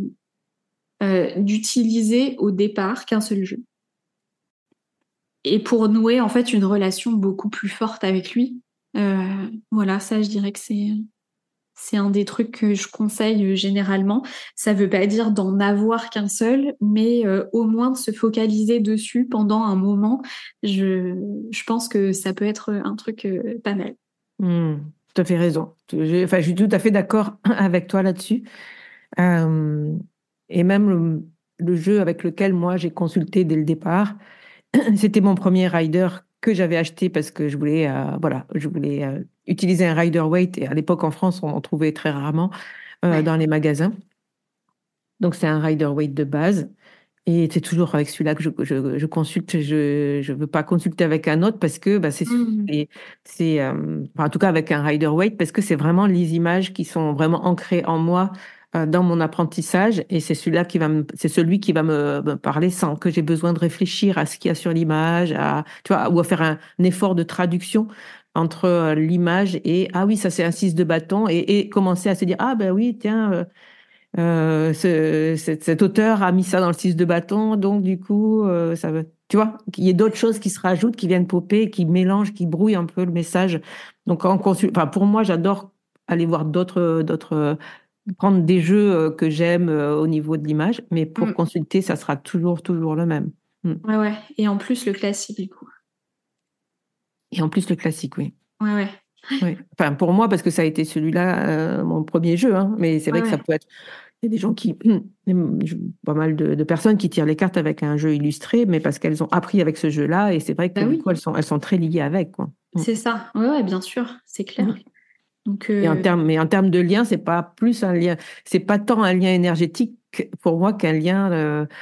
d'utiliser au départ qu'un seul jeu. Et pour nouer en fait une relation beaucoup plus forte avec lui. Voilà, ça je dirais que c'est un des trucs que je conseille généralement. Ça veut pas dire d'en avoir qu'un seul, mais au moins de se focaliser dessus pendant un moment. Je pense que ça peut être un truc pas mal. Tout à fait raison. Je suis tout à fait d'accord avec toi là-dessus. Euh, et même le jeu avec lequel moi j'ai consulté dès le départ, c'était mon premier rider que j'avais acheté parce que je voulais utiliser un rider weight. Et à l'époque en France, on en trouvait très rarement Ouais. dans les magasins. Donc c'est un rider weight de base. Et c'est toujours avec celui-là que je consulte. Je veux pas consulter avec un autre parce que Mmh. enfin, en tout cas avec un rider weight parce que c'est vraiment les images qui sont vraiment ancrées en moi dans mon apprentissage et c'est c'est celui qui va me parler sans que j'ai besoin de réfléchir à ce qu'il y a sur l'image, tu vois, ou à faire un effort de traduction entre l'image et ah oui, ça c'est un 6 de bâton et commencer à se dire ah ben oui, tiens. Cet auteur a mis ça dans le 6 de bâton, donc du coup, tu vois, qu'il y ait d'autres choses qui se rajoutent, qui viennent popper, qui mélangent, qui brouillent un peu le message. Donc, enfin, pour moi, j'adore aller voir prendre des jeux que j'aime au niveau de l'image, mais pour Mmh. consulter, ça sera toujours le même. Mm. Ouais, ouais. Et en plus, le classique, du coup. Et en plus, le classique, oui. Ouais, ouais. Oui. Enfin, pour moi, parce que ça a été celui-là, mon premier jeu, hein, mais c'est Ouais, vrai que ça ouais. peut être. Il y a des gens pas mal de personnes qui tirent les cartes avec un jeu illustré, mais parce qu'elles ont appris avec ce jeu-là, et c'est vrai que Bah du oui, coup, elles sont très liées avec, quoi. c'est ça. Ouais, ouais, bien sûr, c'est clair. Mm. Donc, Mais en termes de lien, c'est pas plus un lien, c'est pas tant un lien énergétique pour moi qu'un lien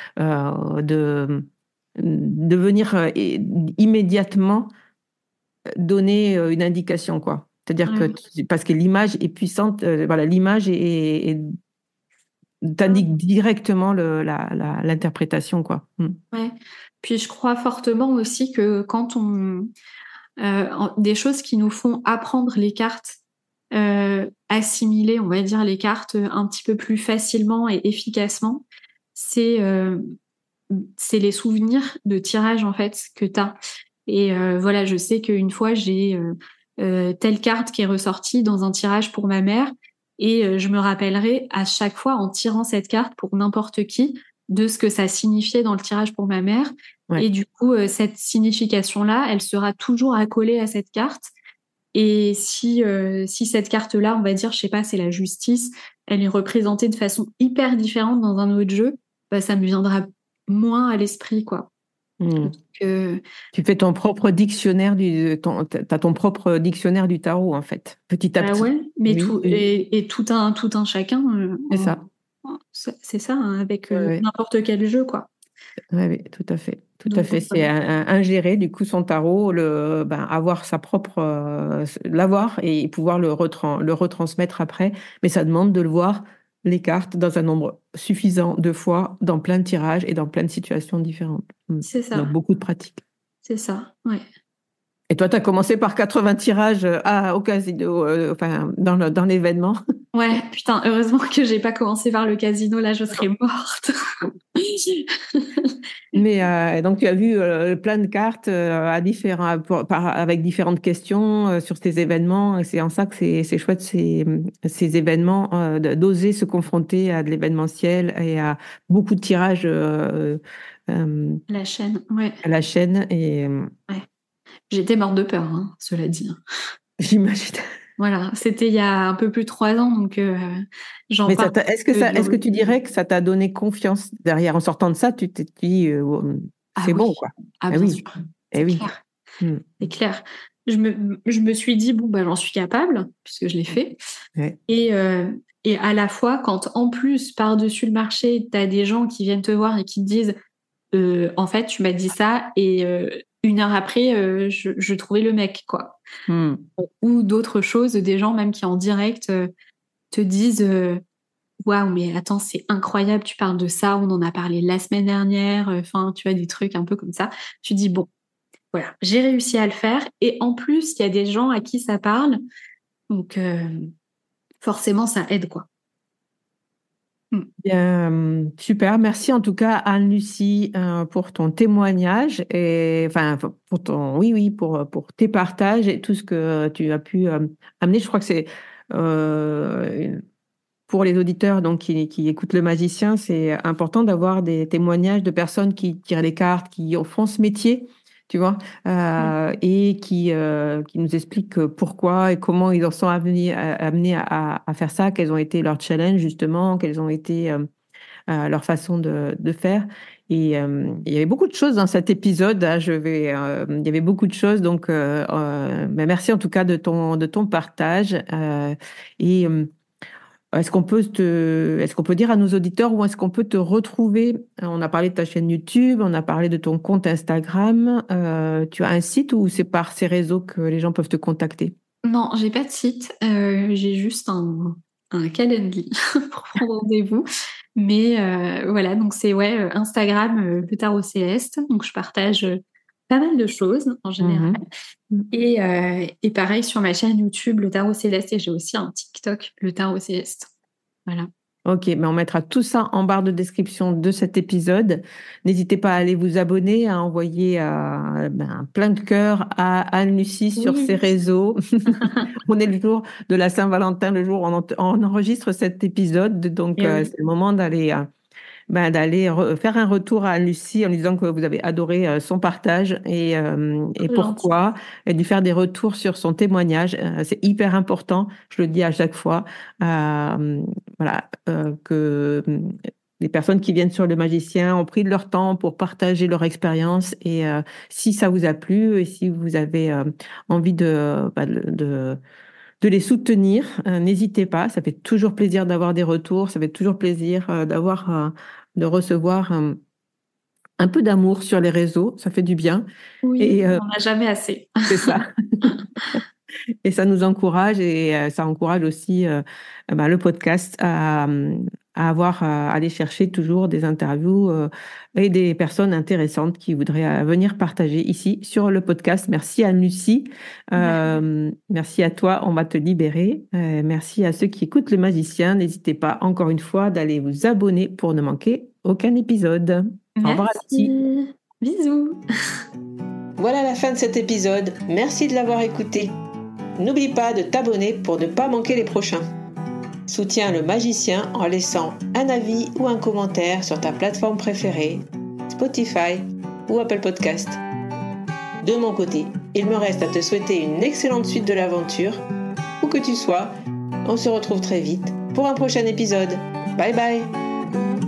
de venir immédiatement donner une indication, quoi. C'est-à-dire ouais, que parce que l'image est puissante, voilà, l'image est t'indique directement l'interprétation, quoi. Ouais. Puis je crois fortement aussi que quand des choses qui nous font apprendre les cartes, assimiler, on va dire, les cartes un petit peu plus facilement et efficacement, c'est c'est les souvenirs de tirage en fait que t'as. Et voilà, je sais qu'une fois j'ai telle carte qui est ressortie dans un tirage pour ma mère, et je me rappellerai à chaque fois en tirant cette carte pour n'importe qui de ce que ça signifiait dans le tirage pour ma mère. Ouais. Et du coup, cette signification-là, elle sera toujours accolée à cette carte. Et si cette carte-là, on va dire, je sais pas, c'est la justice, elle est représentée de façon hyper différente dans un autre jeu, bah, ça me viendra moins à l'esprit, quoi. Mm. Donc, Tu fais ton propre dictionnaire t'as ton propre dictionnaire du tarot, en fait, petit à bah petit. ouais, mais Oui, tout, oui, et tout un chacun, c'est ça. c'est ça, hein, avec Ouais, ouais. n'importe quel jeu, quoi. Ouais, oui, tout à fait. Tout à Donc, fait. C'est voilà. ingérer, du coup, son tarot, avoir sa propre, l'avoir et pouvoir le retransmettre après. Mais ça demande de le voir, les cartes, dans un nombre suffisant de fois, dans plein de tirages et dans plein de situations différentes. C'est Donc, ça, beaucoup de pratique. c'est ça, ouais. Et toi, tu as commencé par 80 tirages au casino, enfin, dans l'événement. Ouais, putain, heureusement que j'ai pas commencé par le casino, là, je serais morte. Mais donc, tu as vu plein de cartes avec différentes questions sur ces événements. Et c'est en ça que c'est chouette, ces événements, d'oser se confronter à de l'événementiel et à beaucoup de tirages La chaîne, ouais. à la chaîne. Et Ouais. J'étais morte de peur, hein, cela dit. j'imagine. Voilà, c'était il y a un peu plus de 3 ans, donc j'en Mais parle du est-ce que tu recul. dirais que ça t'a donné confiance derrière? En sortant de ça, tu t'es dit, Ah c'est oui, bon, quoi. ah Eh bien oui, sûr, eh c'est oui. clair, Hmm. c'est clair. Je me suis dit, bon, bah, j'en suis capable, puisque je l'ai fait. Ouais. Et, euh, et à la fois, quand en plus, par-dessus le marché, tu as des gens qui viennent te voir et qui te disent, en fait, tu m'as dit ça, et 1 heure après, je trouvais le mec, quoi. Hmm. Ou d'autres choses, des gens même qui en direct te disent, waouh, mais attends, c'est incroyable, tu parles de ça, on en a parlé la semaine dernière, enfin, tu as des trucs un peu comme ça. Tu dis, bon, voilà, j'ai réussi à le faire. Et en plus, il y a des gens à qui ça parle, donc forcément, ça aide, quoi. Mm. Bien, super. Merci en tout cas, Anne-Lucie, pour ton témoignage et enfin pour tes partages et tout ce que tu as pu amener. Je crois que c'est pour les auditeurs donc qui écoutent le magicien, c'est important d'avoir des témoignages de personnes qui tirent les cartes, qui font ce métier, tu vois, Ouais. et qui nous expliquent pourquoi et comment ils en sont amenés à faire ça, quels ont été leurs challenges justement, quels ont été leur façon de faire. Et il y avait beaucoup de choses dans cet épisode. Hein, il y avait beaucoup de choses. Donc, mais merci en tout cas de ton partage. Et est-ce qu'on peut dire à nos auditeurs où est-ce qu'on peut te retrouver? On a parlé de ta chaîne YouTube, on a parlé de ton compte Instagram. Tu as un site ou c'est par ces réseaux que les gens peuvent te contacter? Non, j'ai pas de site, j'ai juste un calendrier pour prendre rendez-vous. Mais voilà, donc c'est ouais, Instagram, le tarot céleste. Donc je partage pas mal de choses en général. Mhm. Et pareil sur ma chaîne YouTube, le tarot céleste. Et j'ai aussi un TikTok, le tarot céleste. Voilà. Ok, mais on mettra tout ça en barre de description de cet épisode. N'hésitez pas à aller vous abonner, à envoyer plein de cœurs à Anne-Lucie sur ses Oui. réseaux. On est le jour de la Saint-Valentin, le jour où on enregistre cet épisode. Donc, Et oui, c'est le moment d'aller faire un retour à Lucie en lui disant que vous avez adoré son partage et trop gentil. pourquoi, et de lui faire des retours sur son témoignage. C'est hyper important, je le dis à chaque fois, voilà, que les personnes qui viennent sur le magicien ont pris de leur temps pour partager leur expérience et si ça vous a plu et si vous avez envie de les soutenir, n'hésitez pas, ça fait toujours plaisir d'avoir des retours, ça fait toujours plaisir de recevoir un peu d'amour sur les réseaux, ça fait du bien. Oui, Et on n'en a jamais assez. c'est ça. Et ça nous encourage et ça encourage aussi le podcast à aller chercher toujours des interviews et des personnes intéressantes qui voudraient venir partager ici sur le podcast. Merci Anne-Lucie. Merci à toi, on va te libérer. Merci à ceux qui écoutent Le Magicien. N'hésitez pas encore une fois d'aller vous abonner pour ne manquer aucun épisode. Merci. Au revoir Anne-Lucie. Bisous. Voilà la fin de cet épisode. Merci de l'avoir écouté. N'oublie pas de t'abonner pour ne pas manquer les prochains. Soutiens Le Magicien en laissant un avis ou un commentaire sur ta plateforme préférée, Spotify ou Apple Podcast. De mon côté, il me reste à te souhaiter une excellente suite de l'aventure. Où que tu sois, on se retrouve très vite pour un prochain épisode. Bye bye!